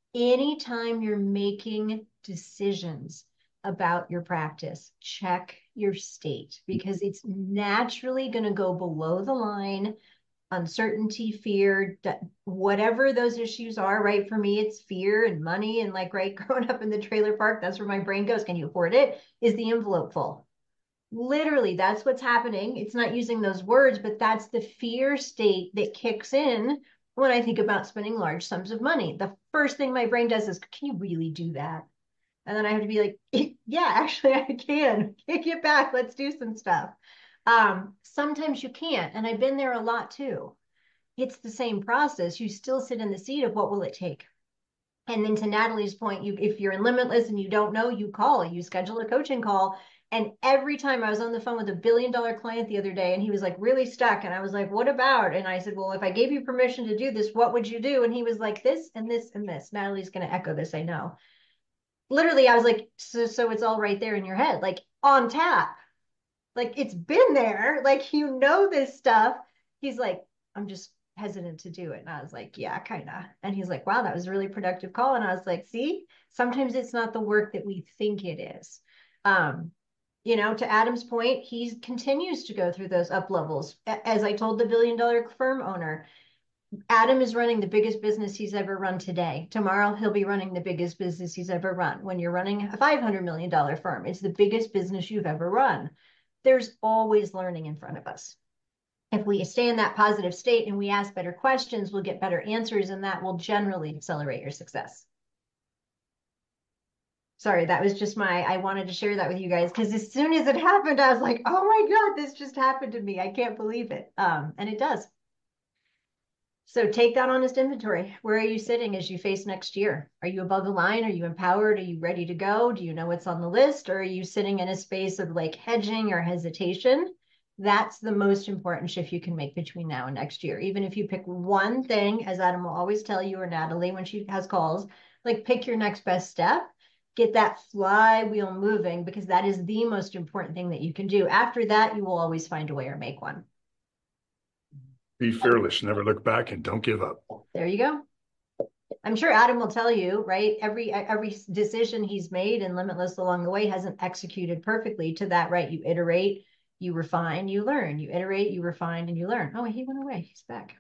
Speaker 1: anytime you're making decisions about your practice. Check your state, because it's naturally going to go below the line. Uncertainty, fear, whatever those issues are, right? For me, it's fear and money. And like, right, growing up in the trailer park, that's where my brain goes. Can you afford it? Is the envelope full? Literally, that's what's happening. It's not using those words, but that's the fear state that kicks in when I think about spending large sums of money. The first thing my brain does is, can you really do that? And then I have to be like, yeah, actually I can. Kick it back. Let's do some stuff. Um, sometimes you can't. And I've been there a lot too. It's the same process. You still sit in the seat of what will it take? And then to Natalie's point, you if you're in Limitless and you don't know, you call, you schedule a coaching call. And every time I was on the phone with a billion dollar client the other day, and he was like really stuck. And I was like, what about? And I said, well, if I gave you permission to do this, what would you do? And he was like, this and this and this. Natalie's going to echo this, I know. Literally, I was like, so, so it's all right there in your head, like on tap. Like it's been there. Like, you know, this stuff. He's like, I'm just hesitant to do it. And I was like, yeah, kind of. And he's like, wow, that was a really productive call. And I was like, see, sometimes it's not the work that we think it is. Um, you know, to Adam's point, he continues to go through those up levels. As I told the billion dollar firm owner, Adam is running the biggest business he's ever run today. Tomorrow, he'll be running the biggest business he's ever run. When you're running a five hundred million dollar firm, it's the biggest business you've ever run. There's always learning in front of us. If we stay in that positive state and we ask better questions, we'll get better answers, and that will generally accelerate your success. Sorry, that was just my, I wanted to share that with you guys, because as soon as it happened, I was like, oh my God, this just happened to me. I can't believe it. Um, and it does. So take that honest inventory. Where are you sitting as you face next year? Are you above the line? Are you empowered? Are you ready to go? Do you know what's on the list? Or are you sitting in a space of like hedging or hesitation? That's the most important shift you can make between now and next year. Even if you pick one thing, as Adam will always tell you, or Natalie when she has calls, like pick your next best step, get that flywheel moving, because that is the most important thing that you can do. After that, you will always find a way or make one.
Speaker 2: Be fearless, never look back, and don't give up.
Speaker 1: There you go. I'm sure Adam will tell you, right? Every every decision he's made in Limitless along the way hasn't executed perfectly to that, right? You iterate, you refine, you learn. You iterate, you refine, and you learn. Oh, he went away. He's back.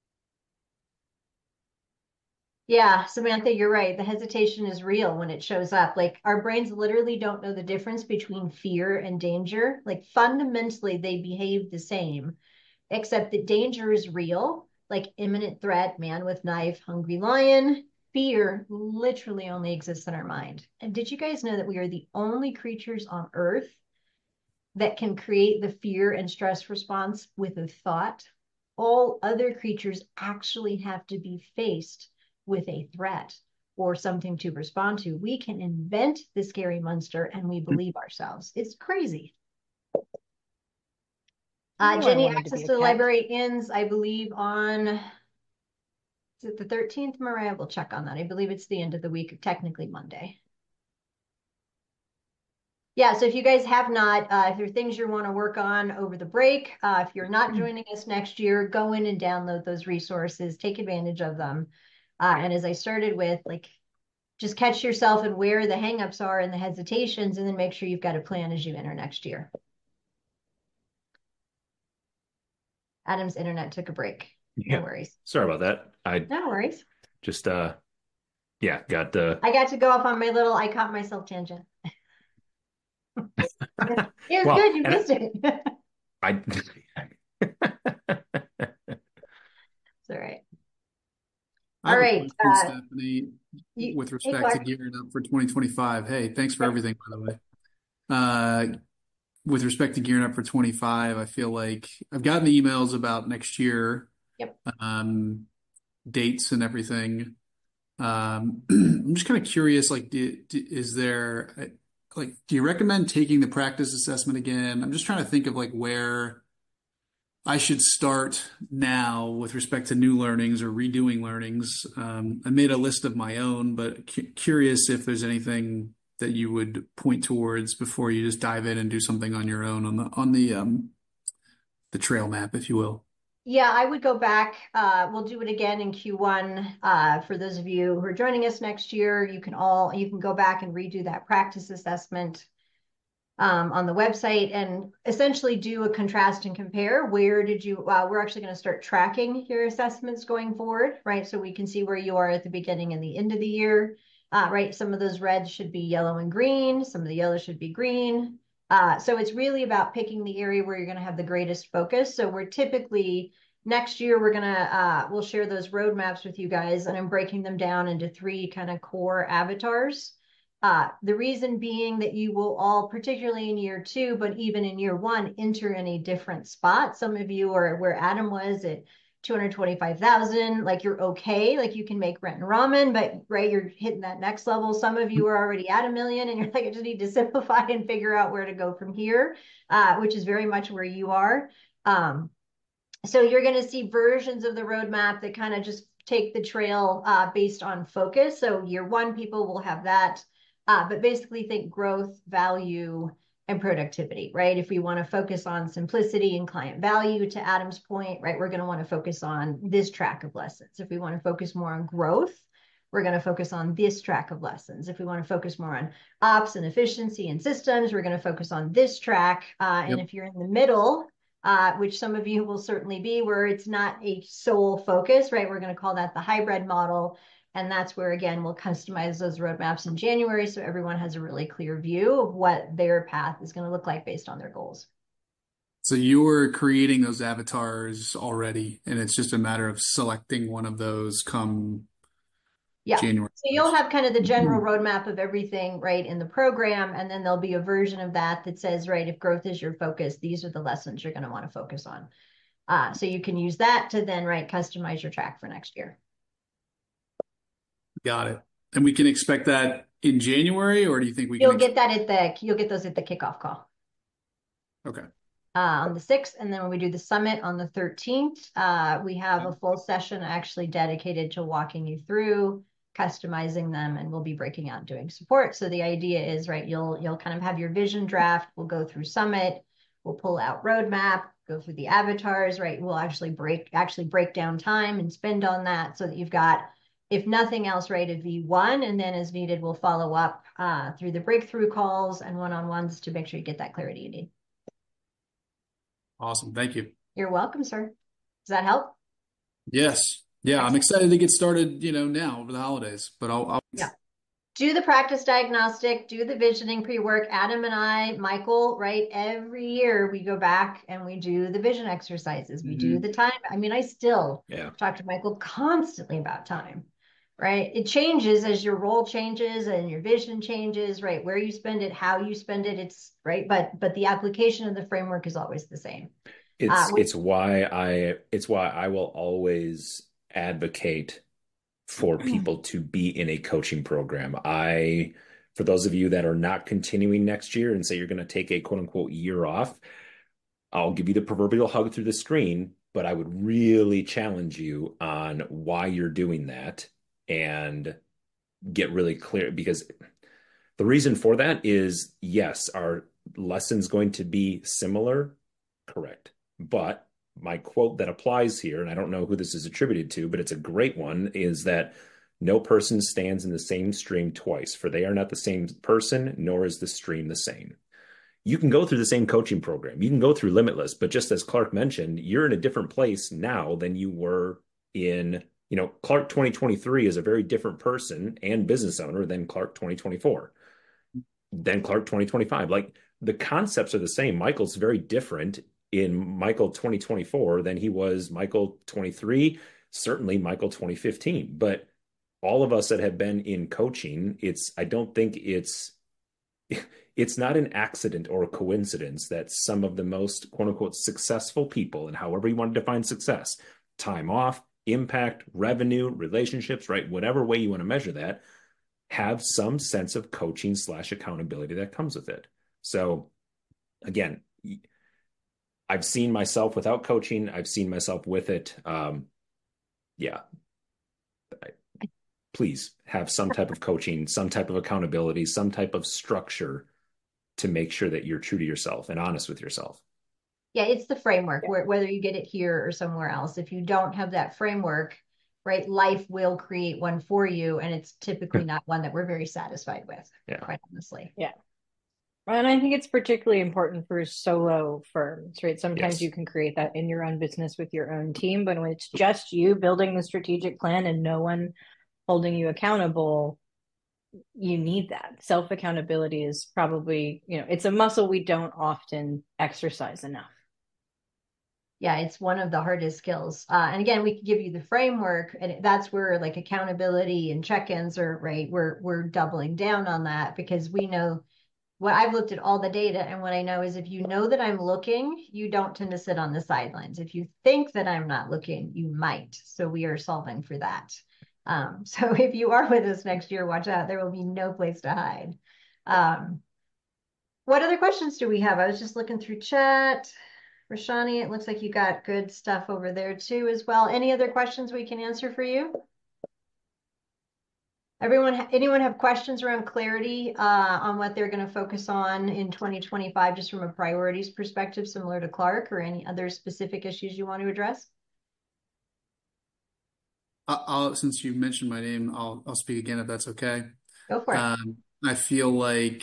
Speaker 1: Yeah, Samantha, you're right. The hesitation is real when it shows up. Like our brains literally don't know the difference between fear and danger. Like fundamentally, they behave the same, except that danger is real, like imminent threat, man with knife, hungry lion. Fear literally only exists in our mind. And did you guys know that we are the only creatures on Earth that can create the fear and stress response with a thought? All other creatures actually have to be faced with a threat or something to respond to. We can invent the scary monster and we believe ourselves. It's crazy. Uh, Jenny, access to, to the library ends, I believe, on, is it the thirteenth, Mariah? We'll check on that. I believe it's the end of the week, technically Monday. Yeah, so if you guys have not, uh, if there are things you want to work on over the break, uh, if you're not joining us next year, go in and download those resources, take advantage of them. Uh, and as I started with, like, just catch yourself and where the hangups are and the hesitations, and then make sure you've got a plan as you enter next year. Adam's internet took a break. No
Speaker 3: Yeah.
Speaker 1: worries.
Speaker 3: Sorry about that. I
Speaker 1: No worries.
Speaker 3: just, uh, yeah, got the.
Speaker 1: I got to go off on my little, I caught myself tangent. It was
Speaker 3: Well,
Speaker 1: good. You
Speaker 3: and
Speaker 1: missed it.
Speaker 3: I.
Speaker 1: It's all right.
Speaker 8: I have
Speaker 1: All
Speaker 8: a
Speaker 1: right.
Speaker 8: question,
Speaker 1: Uh,
Speaker 8: Stephanie,
Speaker 1: you,
Speaker 8: with
Speaker 1: hey,
Speaker 8: respect to
Speaker 1: Clark.
Speaker 8: gearing up for twenty twenty-five. Hey, thanks for everything, by the way. Uh, with respect to gearing up for twenty-five, I feel like I've gotten the emails about next year,
Speaker 1: Yep.
Speaker 8: um, dates and everything. Um, I'm just kind of curious, like, do, do, is there, uh, like, do you recommend taking the practice assessment again? I'm just trying to think of like where I should start now with respect to new learnings or redoing learnings. Um, I made a list of my own, but cu curious if there's anything that you would point towards before you just dive in and do something on your own on the on the um, the trail map, if you will.
Speaker 1: Yeah, I would go back. Uh, we'll do it again in Q one. Uh, for those of you who are joining us next year, you can all you can go back and redo that practice assessment um, on the website and essentially do a contrast and compare. Where did you? Uh, we're actually going to start tracking your assessments going forward, right? So we can see where you are at the beginning and the end of the year, uh, right? Some of those reds should be yellow and green. Some of the yellow should be green. Uh, so it's really about picking the area where you're going to have the greatest focus. So we're typically next year, we're going to, uh, we'll share those roadmaps with you guys, and I'm breaking them down into three kind of core avatars. Uh, the reason being that you will all, particularly in year two, but even in year one, enter in a different spot. Some of you are where Adam was at two hundred twenty-five thousand, like you're okay, like you can make rent and ramen, but right, you're hitting that next level. Some of you are already at a million and you're like, I just need to simplify and figure out where to go from here, uh, which is very much where you are. Um, so you're going to see versions of the roadmap that kind of just take the trail uh, based on focus. So year one, people will have that, uh, but basically think growth, value, and productivity, right? If we want to focus on simplicity and client value, to Adam's point, right, we're going to want to focus on this track of lessons. If we want to focus more on growth, we're going to focus on this track of lessons. If we want to focus more on ops and efficiency and systems, we're going to focus on this track. Uh, and
Speaker 8: Yep.
Speaker 1: if you're in the middle, uh, which some of you will certainly be, where it's not a sole focus, right, we're going to call that the hybrid model. And that's where, again, we'll customize those roadmaps in January so everyone has a really clear view of what their path is going to look like based on their goals.
Speaker 8: So you're creating those avatars already, and it's just a matter of selecting one of those come
Speaker 1: Yeah.
Speaker 8: January.
Speaker 1: So you'll have kind of the general roadmap of everything, right, in the program, and then there'll be a version of that that says, right, if growth is your focus, these are the lessons you're going to want to focus on. Uh, so you can use that to then, right, customize your track for next year.
Speaker 8: Got it. And we can expect that in January, or do you think we can?
Speaker 1: You'll get that at the, you'll get those at the kickoff call.
Speaker 8: Okay.
Speaker 1: Uh, on the sixth, and then when we do the summit on the thirteenth, uh, we have a full session actually dedicated to walking you through customizing them, and we'll be breaking out and doing support. So the idea is, right, you'll you'll kind of have your vision draft. We'll go through summit. We'll pull out roadmap, go through the avatars, right? We'll actually break actually break down time and spend on that so that you've got, if nothing else, right, a V one, and then as needed, we'll follow up uh, through the breakthrough calls and one-on-ones to make sure you get that clarity you need.
Speaker 8: Awesome. Thank you.
Speaker 1: You're welcome, sir. Does that help?
Speaker 8: Yes. Yeah. I'm excited to get started, you know, now over the holidays, but I'll, I'll...
Speaker 1: Yeah. Do the practice diagnostic, do the visioning pre-work. Adam and I, Michael, right? Every year we go back and we do the vision exercises. We mm-hmm. do the time. I mean, I still yeah. talk to Michael constantly about time, right? It changes as your role changes and your vision changes, right? Where you spend it, how you spend it, it's right. But, but the application of the framework is always the same.
Speaker 3: It's, uh, it's why I, it's why I will always advocate for people to be in a coaching program. I, for those of you that are not continuing next year and say you're going to take a quote unquote year off, I'll give you the proverbial hug through the screen, but I would really challenge you on why you're doing that and get really clear, because the reason for that is, yes, our lesson's going to be similar, correct, but my quote that applies here, and I don't know who this is attributed to, but it's a great one, is that no person stands in the same stream twice, for they are not the same person, nor is the stream the same. You can go through the same coaching program. You can go through Limitless, but just as Clark mentioned, you're in a different place now than you were in, you know, Clark twenty twenty-three is a very different person and business owner than Clark twenty twenty-four, than Clark twenty twenty-five. Like, the concepts are the same. Michael's very different in Michael twenty twenty-four than he was Michael twenty-three, certainly Michael twenty fifteen. But all of us that have been in coaching, it's, I don't think it's, it's not an accident or a coincidence that some of the most quote unquote successful people, and however you want to define success, time off, impact, revenue, relationships, right? Whatever way you want to measure that, have some sense of coaching slash accountability that comes with it. So again, I've seen myself without coaching. I've seen myself with it. Um, yeah. I, please have some type of coaching, some type of accountability, some type of structure to make sure that you're true to yourself and honest with yourself.
Speaker 1: Yeah, it's the framework, where, whether you get it here or somewhere else. If you don't have that framework, right, life will create one for you. And it's typically not one that we're very satisfied with, yeah. quite honestly.
Speaker 7: Yeah. And I think it's particularly important for solo firms, right? Sometimes yes. you can create that in your own business with your own team, but when it's just you building the strategic plan and no one holding you accountable, you need that. Self-accountability is probably, you know, it's a muscle we don't often exercise enough.
Speaker 1: Yeah, it's one of the hardest skills. Uh, and again, we can give you the framework, and that's where like accountability and check-ins are, right? We're, we're doubling down on that, because we know what I've looked at all the data, and what I know is if you know that I'm looking, you don't tend to sit on the sidelines. If you think that I'm not looking, you might. So we are solving for that. Um, so if you are with us next year, watch out. There will be no place to hide. Um, what other questions do we have? I was just looking through chat. Rashani, it looks like you got good stuff over there too as well. Any other questions we can answer for you? Everyone, anyone have questions around clarity uh, on what they're going to focus on in twenty twenty-five, just from a priorities perspective, similar to Clark, or any other specific issues you want to address?
Speaker 8: I'll, since you mentioned my name, I'll, I'll speak again if that's okay.
Speaker 1: Go for it.
Speaker 8: Um, I feel like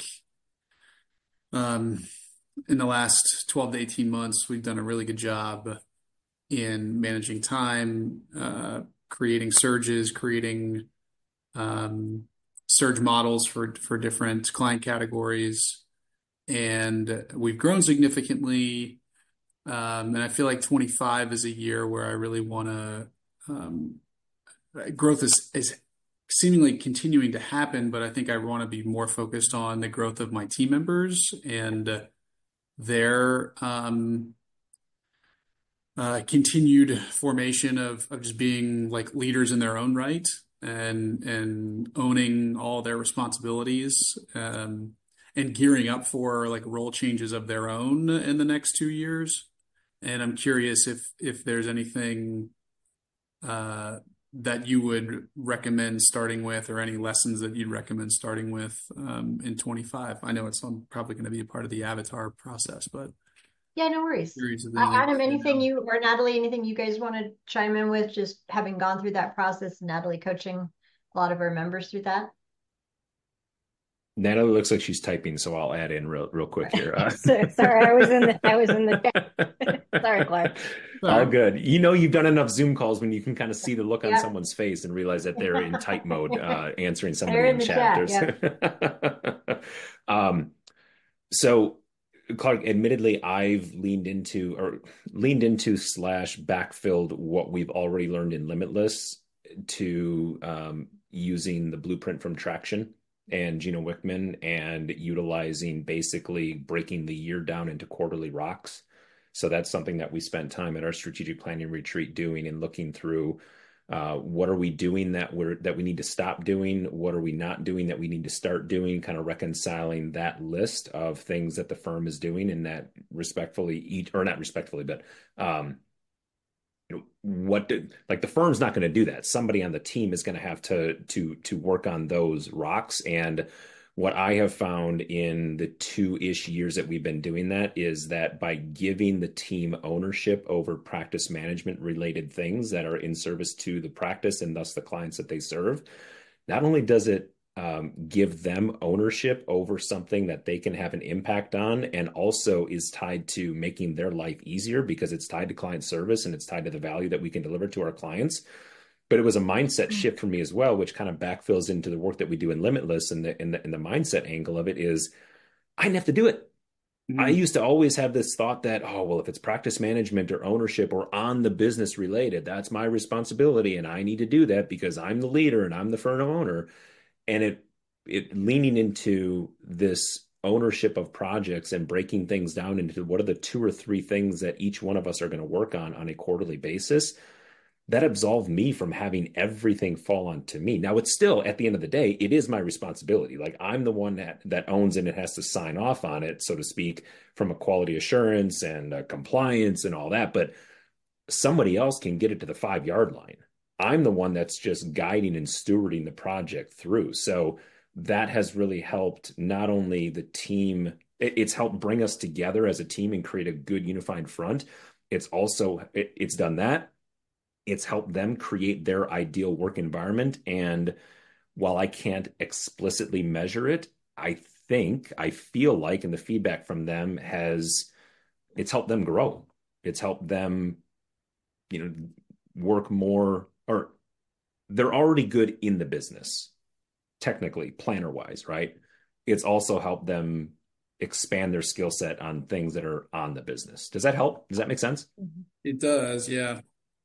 Speaker 8: um, in the last twelve to eighteen months, we've done a really good job in managing time, uh, creating surges, creating um, surge models for, for different client categories. And we've grown significantly. Um, and I feel like twenty-five is a year where I really want to, um, growth is, is seemingly continuing to happen, but I think I want to be more focused on the growth of my team members and their, um, uh, continued formation of of just being like leaders in their own right and and owning all their responsibilities, um, and gearing up for like role changes of their own in the next two years. And I'm curious if if there's anything uh, that you would recommend starting with, or any lessons that you'd recommend starting with um, in twenty-five. I know it's um, probably going to be a part of the avatar process, but
Speaker 1: Yeah, no worries.
Speaker 8: curious if
Speaker 1: Uh,
Speaker 8: there's anything
Speaker 1: Adam,
Speaker 8: right
Speaker 1: anything
Speaker 8: now.
Speaker 1: you or Natalie, anything you guys want to chime in with, just having gone through that process, Natalie coaching a lot of our members through that?
Speaker 3: Natalie looks like she's typing, so I'll add in real real quick here. Uh,
Speaker 7: So, sorry, I was in the I was in the chat. Sorry, Clark.
Speaker 8: All
Speaker 3: all
Speaker 8: right.
Speaker 3: good. You know, you've done enough Zoom calls when you can kind of see the look on
Speaker 1: Yeah.
Speaker 3: someone's face and realize that they're in type mode, uh, answering somebody
Speaker 1: They're in
Speaker 3: in
Speaker 1: the
Speaker 3: chat.
Speaker 1: chat,
Speaker 3: There's, um, so Clark, admittedly, I've leaned into or leaned into slash backfilled what we've already learned in Limitless to um, using the blueprint from Traction and Gino Wickman, and utilizing basically breaking the year down into quarterly rocks. So that's something that we spent time at our strategic planning retreat doing, and looking through uh, what are we doing that we're that we need to stop doing, what are we not doing that we need to start doing, kind of reconciling that list of things that the firm is doing, and that respectfully each or not respectfully, but um, you know, what did, like the firm's not going to do that. Somebody on the team is going to have to to to work on those rocks. And what I have found in the two-ish years that we've been doing that is that by giving the team ownership over practice management related things that are in service to the practice and thus the clients that they serve, not only does it um, give them ownership over something that they can have an impact on, and also is tied to making their life easier because it's tied to client service and it's tied to the value that we can deliver to our clients. But it was a mindset shift for me as well, which kind of backfills into the work that we do in Limitless. And the, and the, and the mindset angle of it is I didn't have to do it.
Speaker 8: Mhm.
Speaker 3: I used to always have this thought that, oh, well, if it's practice management or ownership or on the business related, that's my responsibility. And I need to do that because I'm the leader and I'm the firm owner. And it, it leaning into this ownership of projects and breaking things down into what are the two or three things that each one of us are going to work on on a quarterly basis, that absolved me from having everything fall onto me. Now, it's still, at the end of the day, it is my responsibility. Like, I'm the one that that owns it and it has to sign off on it, so to speak, from a quality assurance and uh, compliance and all that. But somebody else can get it to the five yard line. I'm the one that's just guiding and stewarding the project through. So that has really helped not only the team, it's helped bring us together as a team and create a good unified front. It's also, it, it's done that. It's helped them create their ideal work environment. And while I can't explicitly measure it, I think, I feel like, and the feedback from them has, it's helped them grow. It's helped them, you know, work more, or they're already good in the business, technically, planner wise, right? It's also helped them expand their skill set on things that are on the business. Does that help? Does that make sense?
Speaker 8: It does, yeah.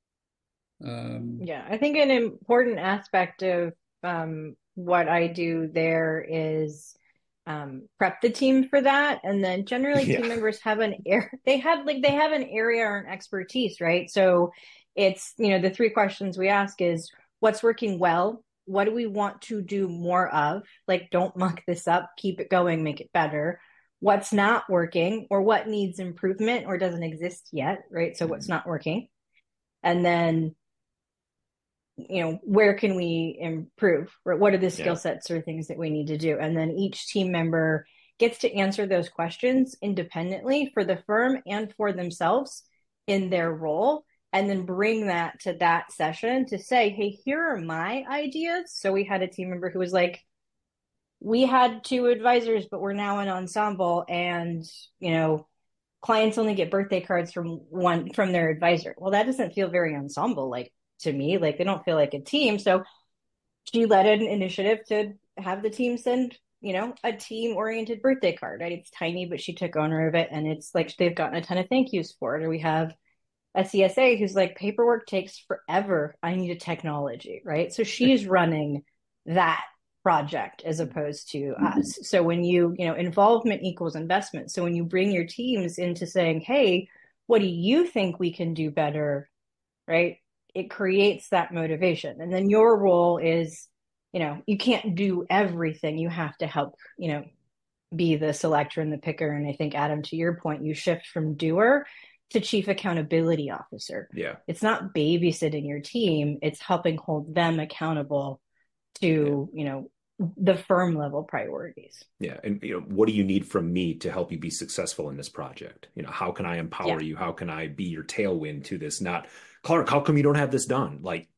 Speaker 8: Um,
Speaker 7: Yeah, I think an important aspect of um, what I do there is um, prep the team for that, and then generally
Speaker 3: Yeah.
Speaker 7: team members have an air they have like they have an area or an expertise, right? So it's, you know, the three questions we ask is what's working well, what do we want to do more of? Like, don't muck this up, keep it going, make it better. What's not working, or what needs improvement or doesn't exist yet, right? So what's not working, and then, you know, where can we improve, or what are the skill
Speaker 3: Yeah.
Speaker 7: sets or things that we need to do? And then each team member gets to answer those questions independently for the firm and for themselves in their role, and then bring that to that session to say, hey, here are my ideas. So we had a team member who was like, we had two advisors, but we're now an ensemble, and, you know, clients only get birthday cards from one from their advisor. Well, that doesn't feel very ensemble like to me. Like, they don't feel like a team. So she led an initiative to have the team send, you know, a team oriented birthday card, right? It's tiny, but she took owner of it, and it's like they've gotten a ton of thank yous for it. Or we have a C S A who's like, paperwork takes forever, I need a technology, right? So she's running that project as opposed to us. So when you, you know, involvement equals investment. So when you bring your teams into saying, hey, what do you think we can do better, right? It creates that motivation. And then your role is, you know, you can't do everything. You have to help, you know, be the selector and the picker. And I think, Adam, to your point, you shift from doer to chief accountability officer.
Speaker 3: Yeah.
Speaker 7: It's not babysitting your team, it's helping hold them accountable to, yeah. you know, the firm level priorities.
Speaker 3: Yeah. And, you know, what do you need from me to help you be successful in this project? You know, how can I empower yeah. you? How can I be your tailwind to this? Not, Clark, how come you don't have this done? Like,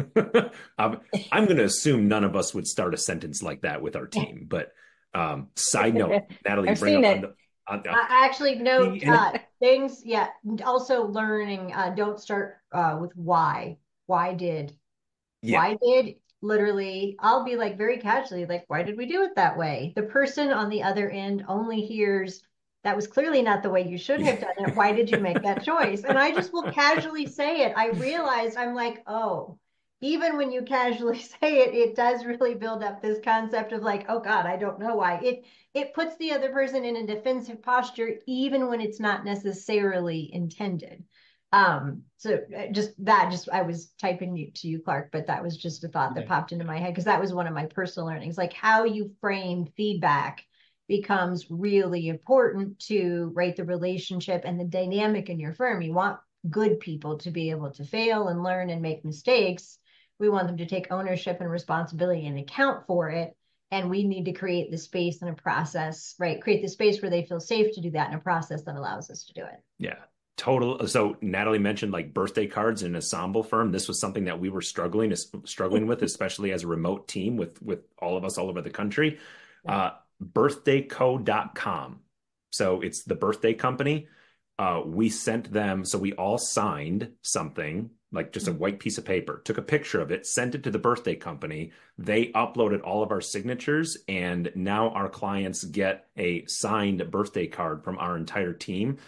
Speaker 3: I'm, I'm going to assume none of us would start a sentence like that with our team. But um, side note, Natalie,
Speaker 7: I've
Speaker 3: bring
Speaker 7: seen
Speaker 3: up
Speaker 7: it.
Speaker 3: on the, on the,
Speaker 1: I actually note uh, things, yeah. Also learning, uh, don't start uh, with why. Why did?
Speaker 3: Yeah.
Speaker 1: Why did? Literally, I'll be like very casually, like, why did we do it that way? The person on the other end only hears, that was clearly not the way you should have done it. Why did you make that choice? And I just will casually say it. I realized, I'm like, oh, even when you casually say it, it does really build up this concept of like, oh God, I don't know why. It it puts the other person in a defensive posture, even when it's not necessarily intended. Um, so just that, just I was typing to you, Clark, but that was just a thought that yeah. popped into my head, because that was one of my personal learnings. Like, how you frame feedback becomes really important to rate the relationship and the dynamic in your firm. You want good people to be able to fail and learn and make mistakes. We want them to take ownership and responsibility and account for it. And we need to create the space and a process, right? Create the space where they feel safe to do that, in a process that allows us to do it.
Speaker 3: Yeah. Total. So Natalie mentioned like birthday cards in an ensemble firm. This was something that we were struggling struggling with, especially as a remote team with with all of us all over the country. Uh, birthday co dot com. So it's the birthday company. Uh, we sent them. So we all signed something, like just a white piece of paper, took a picture of it, sent it to the birthday company. They uploaded all of our signatures, and now our clients get a signed birthday card from our entire team.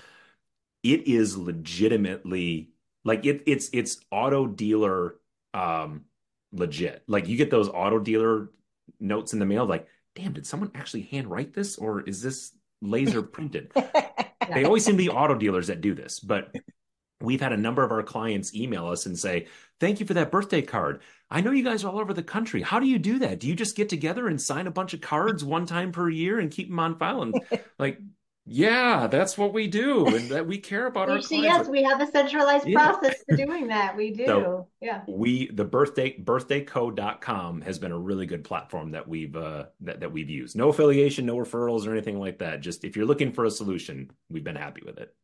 Speaker 3: It is legitimately like it, it's it's auto dealer um, legit. Like, you get those auto dealer notes in the mail, like, damn, did someone actually handwrite this, or is this laser printed? They always seem to be auto dealers that do this, but we've had a number of our clients email us and say, thank you for that birthday card. I know you guys are all over the country. How do you do that? Do you just get together and sign a bunch of cards one time per year and keep them on file? And like, yeah, that's what we do, and that we care about our
Speaker 1: Actually,
Speaker 3: clients.
Speaker 1: yes, we have a centralized
Speaker 3: Yeah.
Speaker 1: process for doing that. We do.
Speaker 3: So
Speaker 1: yeah.
Speaker 3: We the birthday birthday co dot com has been a really good platform that we've uh that, that we've used. No affiliation, no referrals or anything like that. Just if you're looking for a solution, we've been happy with it.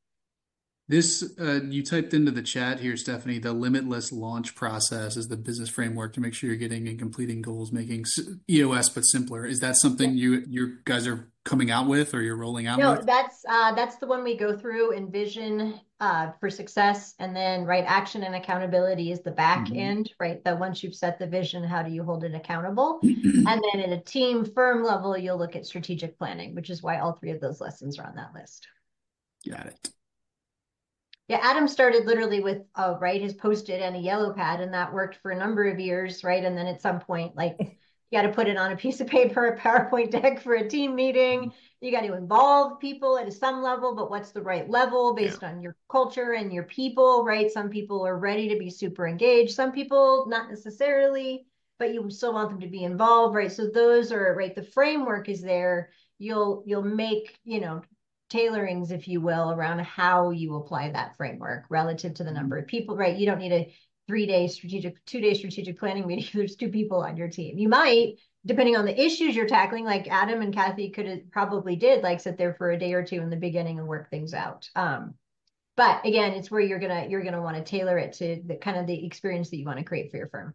Speaker 8: This, uh, you typed into the chat here, Stephanie, the limitless launch process is the business framework to make sure you're getting and completing goals, making E O S but simpler. Is that something you you guys are coming out with, or you're rolling out
Speaker 1: No,
Speaker 8: with?
Speaker 1: that's uh, that's the one we go through. Envision uh, for success, and then right, action and accountability is the back mm-hmm. end, right? That once you've set the vision, how do you hold it accountable? And then at a team firm level, you'll look at strategic planning, which is why all three of those lessons are on that list.
Speaker 8: Got it.
Speaker 1: Yeah, Adam started literally with, uh, right, his Post-it and a yellow pad, and that worked for a number of years, right? And then at some point, like, you got to put it on a piece of paper, a PowerPoint deck for a team meeting. You got to involve people at some level, but what's the right level based yeah. on your culture and your people, right? Some people are ready to be super engaged. Some people, not necessarily, but you still want them to be involved, right? So those are, right, the framework is there. You'll, you'll make, you know, tailorings, if you will, around how you apply that framework relative to the number of people, right? You don't need a three-day strategic, two-day strategic planning meeting if there's two people on your team. You might, depending on the issues you're tackling, like Adam and Kathy could have probably did, like sit there for a day or two in the beginning and work things out. Um, but again, it's where you're gonna you're gonna want to tailor it to the kind of the experience that you want to create for your firm.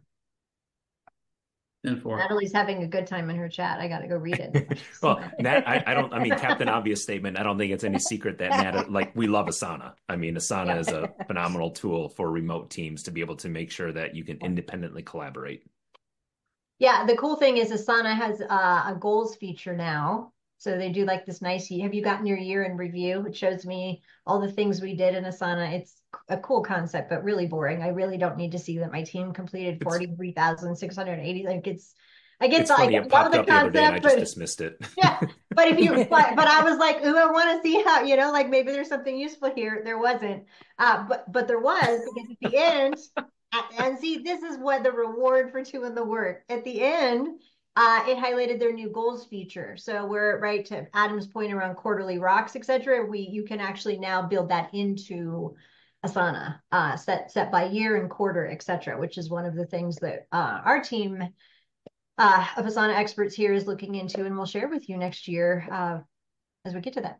Speaker 8: And for
Speaker 1: Natalie's having a good time in her chat. I got to go read it.
Speaker 3: Well, Nat, I, I don't, I mean, Captain Obvious statement. I don't think it's any secret that Nat, like, we love Asana. I mean, Asana yeah. is a phenomenal tool for remote teams to be able to make sure that you can independently collaborate.
Speaker 1: Yeah. The cool thing is Asana has uh, a goals feature now. So they do like this nice, have you gotten your year in review? It shows me all the things we did in Asana. It's a cool concept, but really boring. I really don't need to see that my team completed forty-three thousand six hundred eighty. Like it's, I get
Speaker 3: it's
Speaker 1: the,
Speaker 3: funny,
Speaker 1: I
Speaker 3: it
Speaker 1: love
Speaker 3: popped
Speaker 1: the
Speaker 3: up the other
Speaker 1: concept,
Speaker 3: day and I just
Speaker 1: but
Speaker 3: dismissed it.
Speaker 1: yeah, But if you, but, but I was like, ooh, I want to see how, you know, like maybe there's something useful here. There wasn't, uh, but but there was, because at the end, and see, this is what the reward for doing the work. At the end, uh, it highlighted their new goals feature. So we're right to Adam's point around quarterly rocks, et cetera. We you can actually now build that into Asana, uh, set set by year and quarter, et cetera, which is one of the things that uh, our team uh, of Asana experts here is looking into, and we'll share with you next year uh, as we get to that.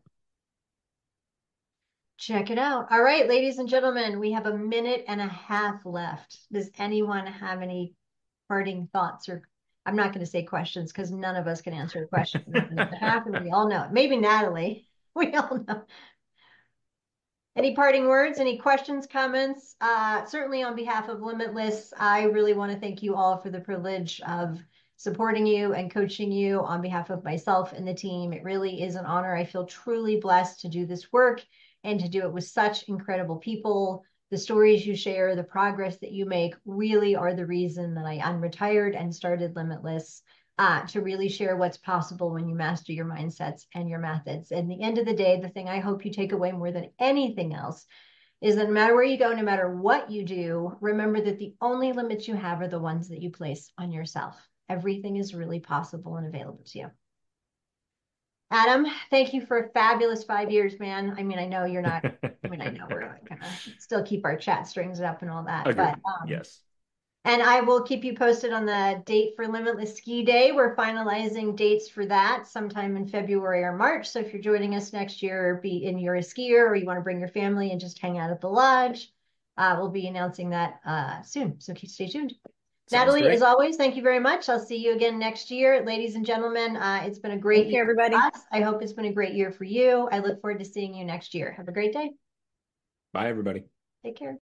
Speaker 1: Check it out. All right, ladies and gentlemen, we have a minute and a half left. Does anyone have any parting thoughts? Or I'm not going to say questions because none of us can answer a question in a minute and a half, and we all know it. Maybe Natalie. We all know. Any parting words, any questions, comments? Uh, certainly on behalf of Limitless, I really want to thank you all for the privilege of supporting you and coaching you on behalf of myself and the team. It really is an honor. I feel truly blessed to do this work and to do it with such incredible people. The stories you share, the progress that you make really are the reason that I unretired and started Limitless. Uh, to really share what's possible when you master your mindsets and your methods. And at the end of the day, the thing I hope you take away more than anything else is that no matter where you go, no matter what you do, remember that the only limits you have are the ones that you place on yourself. Everything is really possible and available to you. Adam, thank you for a fabulous five years, man. I mean, I know you're not, I mean, I know we're going to still keep our chat strings up and all that.
Speaker 3: Agreed.
Speaker 1: But um,
Speaker 3: yes.
Speaker 1: And I will keep you posted on the date for Limitless Ski Day. We're finalizing dates for that sometime in February or March. So if you're joining us next year, be in you're a skier or you want to bring your family and just hang out at the lodge, uh, we'll be announcing that uh, soon. So keep stay tuned.
Speaker 3: Sounds
Speaker 1: Natalie,
Speaker 3: great.
Speaker 1: as always, thank you very much. I'll see you again next year. Ladies and gentlemen, uh, it's been a great
Speaker 7: Thank you,
Speaker 1: year
Speaker 7: everybody.
Speaker 1: for us. I hope it's been a great year for you. I look forward to seeing you next year. Have a great day.
Speaker 3: Bye, everybody.
Speaker 1: Take care.